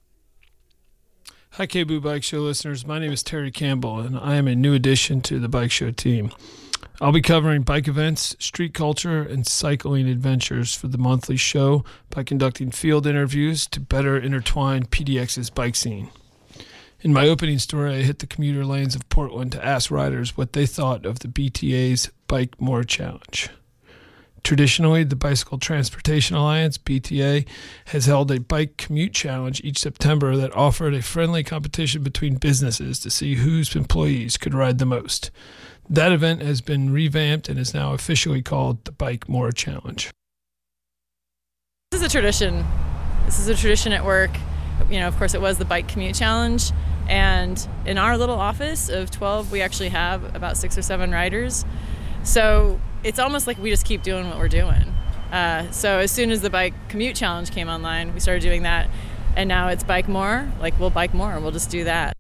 Hi, K B O O Bike Show listeners. My name is Terry Campbell, and I am a new addition to the Bike Show team. I'll be covering bike events, street culture, and cycling adventures for the monthly show by conducting field interviews to better intertwine P D X's bike scene. In my opening story, I hit the commuter lanes of Portland to ask riders what they thought of the B T A's Bike More Challenge. Traditionally, the Bicycle Transportation Alliance, B T A, has held a bike commute challenge each September that offered a friendly competition between businesses to see whose employees could ride the most. That event has been revamped and is now officially called the Bike More Challenge. This is a tradition. This is a tradition at work. You know, of course, it was the Bike Commute Challenge. And in our little office of twelve, we actually have about six or seven riders. So it's almost like we just keep doing what we're doing. Uh, so as soon as the Bike Commute Challenge came online, we started doing that. And now it's Bike More. Like, we'll bike more. We'll just do that.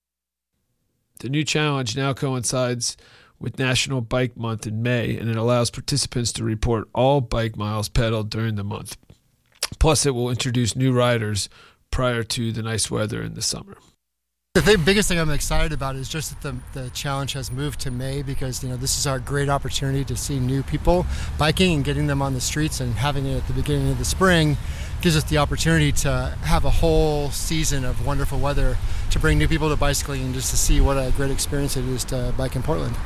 The new challenge now coincides with National Bike Month in May, and it allows participants to report all bike miles pedaled during the month. Plus, it will introduce new riders prior to the nice weather in the summer. The thing, biggest thing I'm excited about is just that the, the challenge has moved to May, because you know this is our great opportunity to see new people biking and getting them on the streets, and having it at the beginning of the spring gives us the opportunity to have a whole season of wonderful weather to bring new people to bicycling and just to see what a great experience it is to bike in Portland.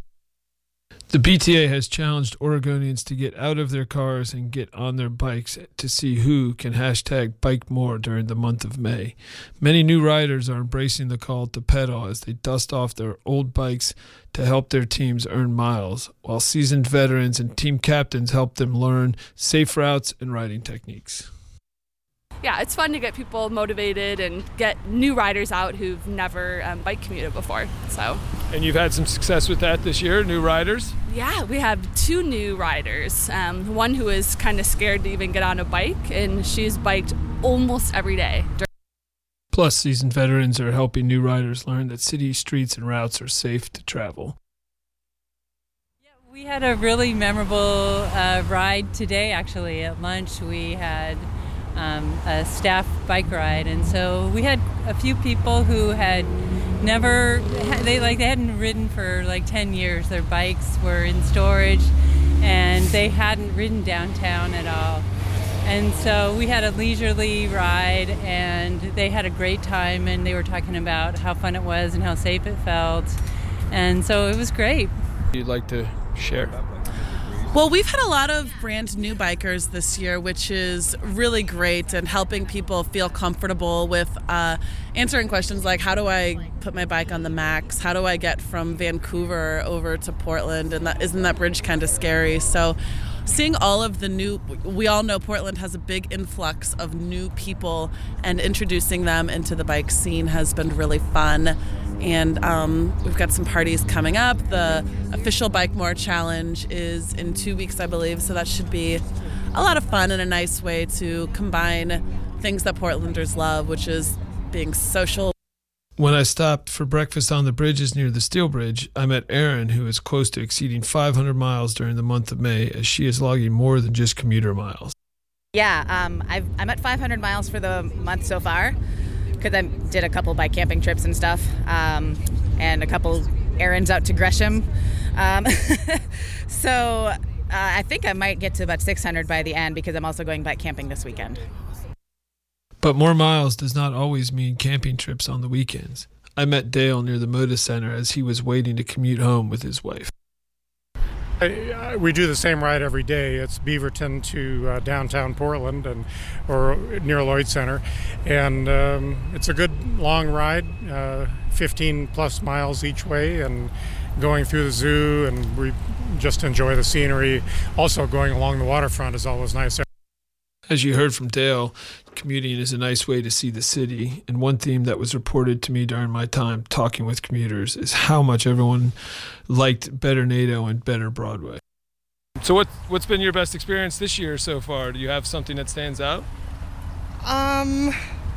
The B T A has challenged Oregonians to get out of their cars and get on their bikes to see who can hashtag bike more during the month of May. Many new riders are embracing the call to pedal as they dust off their old bikes to help their teams earn miles, while seasoned veterans and team captains help them learn safe routes and riding techniques. Yeah, it's fun to get people motivated and get new riders out who've never um, bike commuted before. So. And you've had some success with that this year, new riders? Yeah, we have two new riders. Um, one who is kind of scared to even get on a bike, and she's biked almost every day. Plus, seasoned veterans are helping new riders learn that city streets and routes are safe to travel. We had a really memorable uh, ride today, actually. At lunch, we had um, a staff bike ride, and so we had a few people who had never, they like they hadn't ridden for like ten years. Their bikes were in storage, and they hadn't ridden downtown at all. And so we had a leisurely ride, and they had a great time, and they were talking about how fun it was and how safe it felt, and so it was great. You'd like to share? Well, we've had a lot of brand new bikers this year, which is really great, and helping people feel comfortable with uh, answering questions like, how do I put my bike on the max? How do I get from Vancouver over to Portland? And that, isn't that bridge kind of scary? So seeing all of the new, we all know Portland has a big influx of new people, and introducing them into the bike scene has been really fun. And um, we've got some parties coming up. The official Bike More Challenge is in two weeks, I believe, so that should be a lot of fun and a nice way to combine things that Portlanders love, which is being social. When I stopped for breakfast on the bridges near the Steel Bridge, I met Erin, who is close to exceeding five hundred miles during the month of May, as she is logging more than just commuter miles. Yeah, um, I've, I'm at five hundred miles for the month so far, because I did a couple bike camping trips and stuff, um, and a couple errands out to Gresham. Um, so uh, I think I might get to about six hundred by the end, because I'm also going bike camping this weekend. But more miles does not always mean camping trips on the weekends. I met Dale near the Moda Center as he was waiting to commute home with his wife. I, I, we do the same ride every day. It's Beaverton to uh, downtown Portland, and or near Lloyd Center, and um, it's a good long ride, uh, fifteen plus miles each way, and going through the zoo, and we just enjoy the scenery. Also, going along the waterfront is always nice. As you heard from Dale, commuting is a nice way to see the city, and one theme that was reported to me during my time talking with commuters is how much everyone liked Better NATO and Better Broadway. So what, what's been your best experience this year so far? Do you have something that stands out? Um,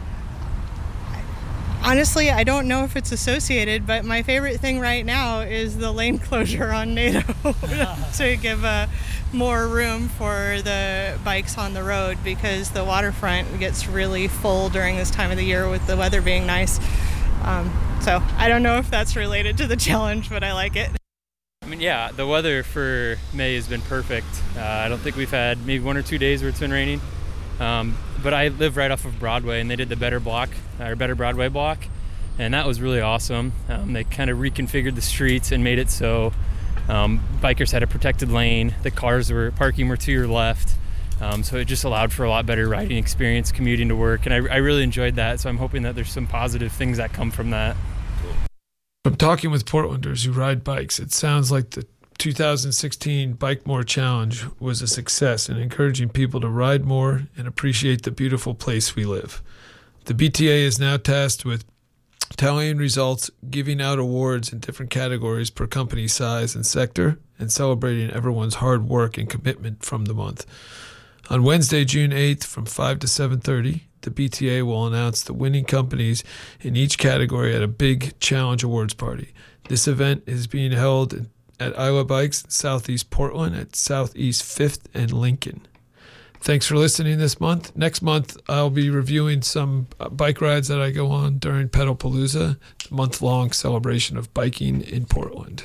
honestly, I don't know if it's associated, but my favorite thing right now is the lane closure on NATO to give uh, more room for the bikes on the road, because the waterfront gets really full during this time of the year with the weather being nice. Um, so I don't know if that's related to the challenge, but I like it. I mean, yeah, the weather for May has been perfect. Uh, I don't think we've had maybe one or two days where it's been raining. Um, but I live right off of Broadway, and they did the Better Block, or Better Broadway block, and that was really awesome. Um, they kind of reconfigured the streets and made it so um, bikers had a protected lane. The cars were parking were to your left, um, so it just allowed for a lot better riding experience commuting to work, and I, I really enjoyed that. So I'm hoping that there's some positive things that come from that. From talking with Portlanders who ride bikes, it sounds like the two thousand sixteen Bike More Challenge was a success in encouraging people to ride more and appreciate the beautiful place we live. The B T A is now tasked with tallying results, giving out awards in different categories per company size and sector, and celebrating everyone's hard work and commitment from the month. On Wednesday, June eighth, from five to seven thirty, the B T A will announce the winning companies in each category at a big Challenge Awards party. This event is being held at Isla Bikes in Southeast Portland at Southeast fifth and Lincoln. Thanks for listening this month. Next month, I'll be reviewing some bike rides that I go on during Pedalpalooza, a month-long celebration of biking in Portland.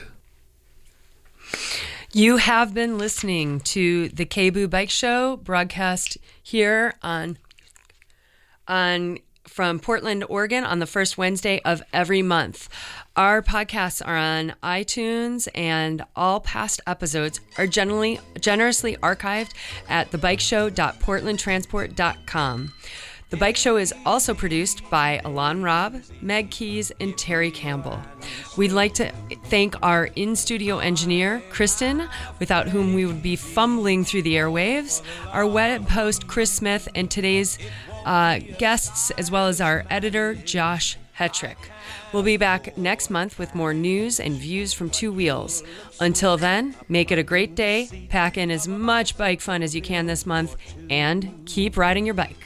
You have been listening to the K B O O Bike Show, broadcast here on on from Portland, Oregon, on the first Wednesday of every month. Our podcasts are on iTunes, and all past episodes are generally generously archived at the bike show dot portland transport dot com. The Bike Show is also produced by Alon Robb, Meg Keys, and Terry Campbell. We'd like to thank our in-studio engineer, Kristen, without whom we would be fumbling through the airwaves, our web host, Chris Smith, and today's uh, guests, as well as our editor, Josh Hetrick. We'll be back next month with more news and views from Two Wheels. Until then, make it a great day, pack in as much bike fun as you can this month, and keep riding your bike.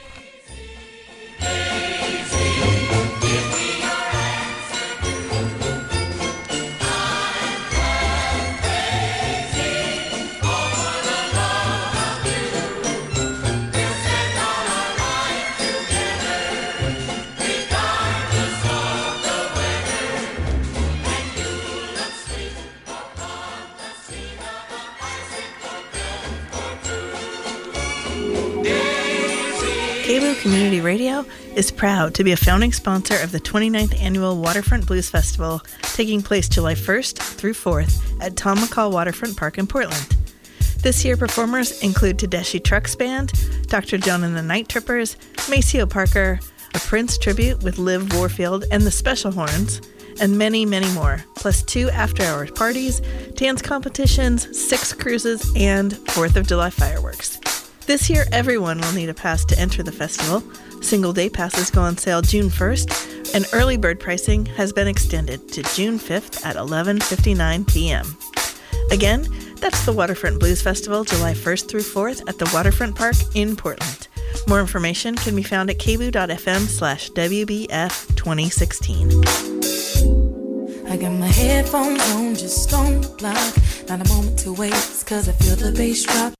K B O O Community Radio is proud to be a founding sponsor of the twenty-ninth Annual Waterfront Blues Festival, taking place July first through fourth at Tom McCall Waterfront Park in Portland. This year, performers include Tedeschi Trucks Band, Doctor John and the Night Trippers, Maceo Parker, a Prince tribute with Liv Warfield and the Special Horns, and many, many more, plus two after-hours parties, dance competitions, six cruises, and fourth of July fireworks. This year, everyone will need a pass to enter the festival. Single-day passes go on sale June first, and early bird pricing has been extended to June fifth at eleven fifty-nine p.m. Again, that's the Waterfront Blues Festival, July first through fourth at the Waterfront Park in Portland. More information can be found at kboo.fm slash WBF 2016. I got my headphones on, just don't block. Not a moment to waste, cause I feel the bass drop.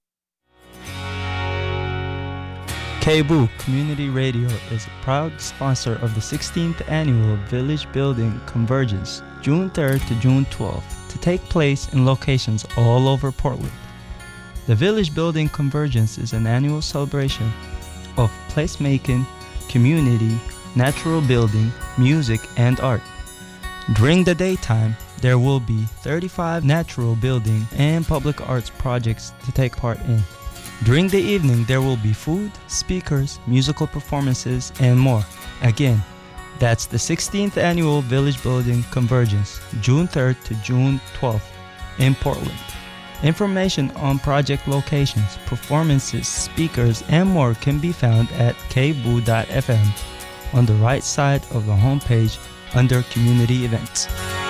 K-Boo Community Radio is a proud sponsor of the sixteenth Annual Village Building Convergence, June third to June twelfth, to take place in locations all over Portland. The Village Building Convergence is an annual celebration of placemaking, community, natural building, music, and art. During the daytime, there will be thirty-five natural building and public arts projects to take part in. During the evening, there will be food, speakers, musical performances, and more. Again, that's the sixteenth Annual Village Building Convergence, June third to June twelfth in Portland. Information on project locations, performances, speakers, and more can be found at k boo dot f m on the right side of the homepage under Community Events.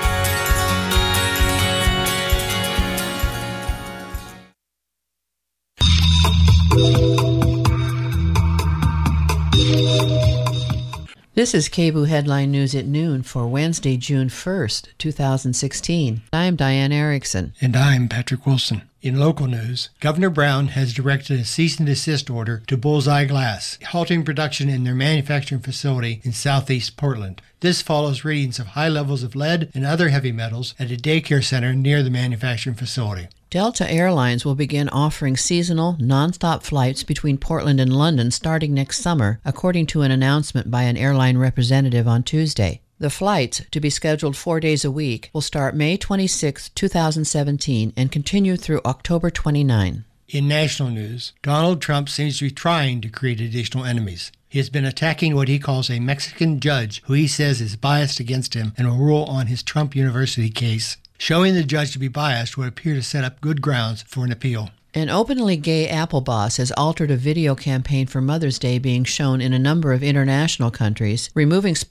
This is K-Boo Headline News at noon for Wednesday, June first, two thousand sixteen. I'm Diane Erickson. And I'm Patrick Wilson. In local news, Governor Brown has directed a cease and desist order to Bullseye Glass, halting production in their manufacturing facility in southeast Portland. This follows readings of high levels of lead and other heavy metals at a daycare center near the manufacturing facility. Delta Airlines will begin offering seasonal, nonstop flights between Portland and London starting next summer, according to an announcement by an airline representative on Tuesday. The flights, to be scheduled four days a week, will start May twenty-sixth, two thousand seventeen and continue through October twenty-ninth. In national news, Donald Trump seems to be trying to create additional enemies. He has been attacking what he calls a Mexican judge who he says is biased against him and will rule on his Trump University case. Showing the judge to be biased would appear to set up good grounds for an appeal. An openly gay Apple boss has altered a video campaign for Mother's Day being shown in a number of international countries, removing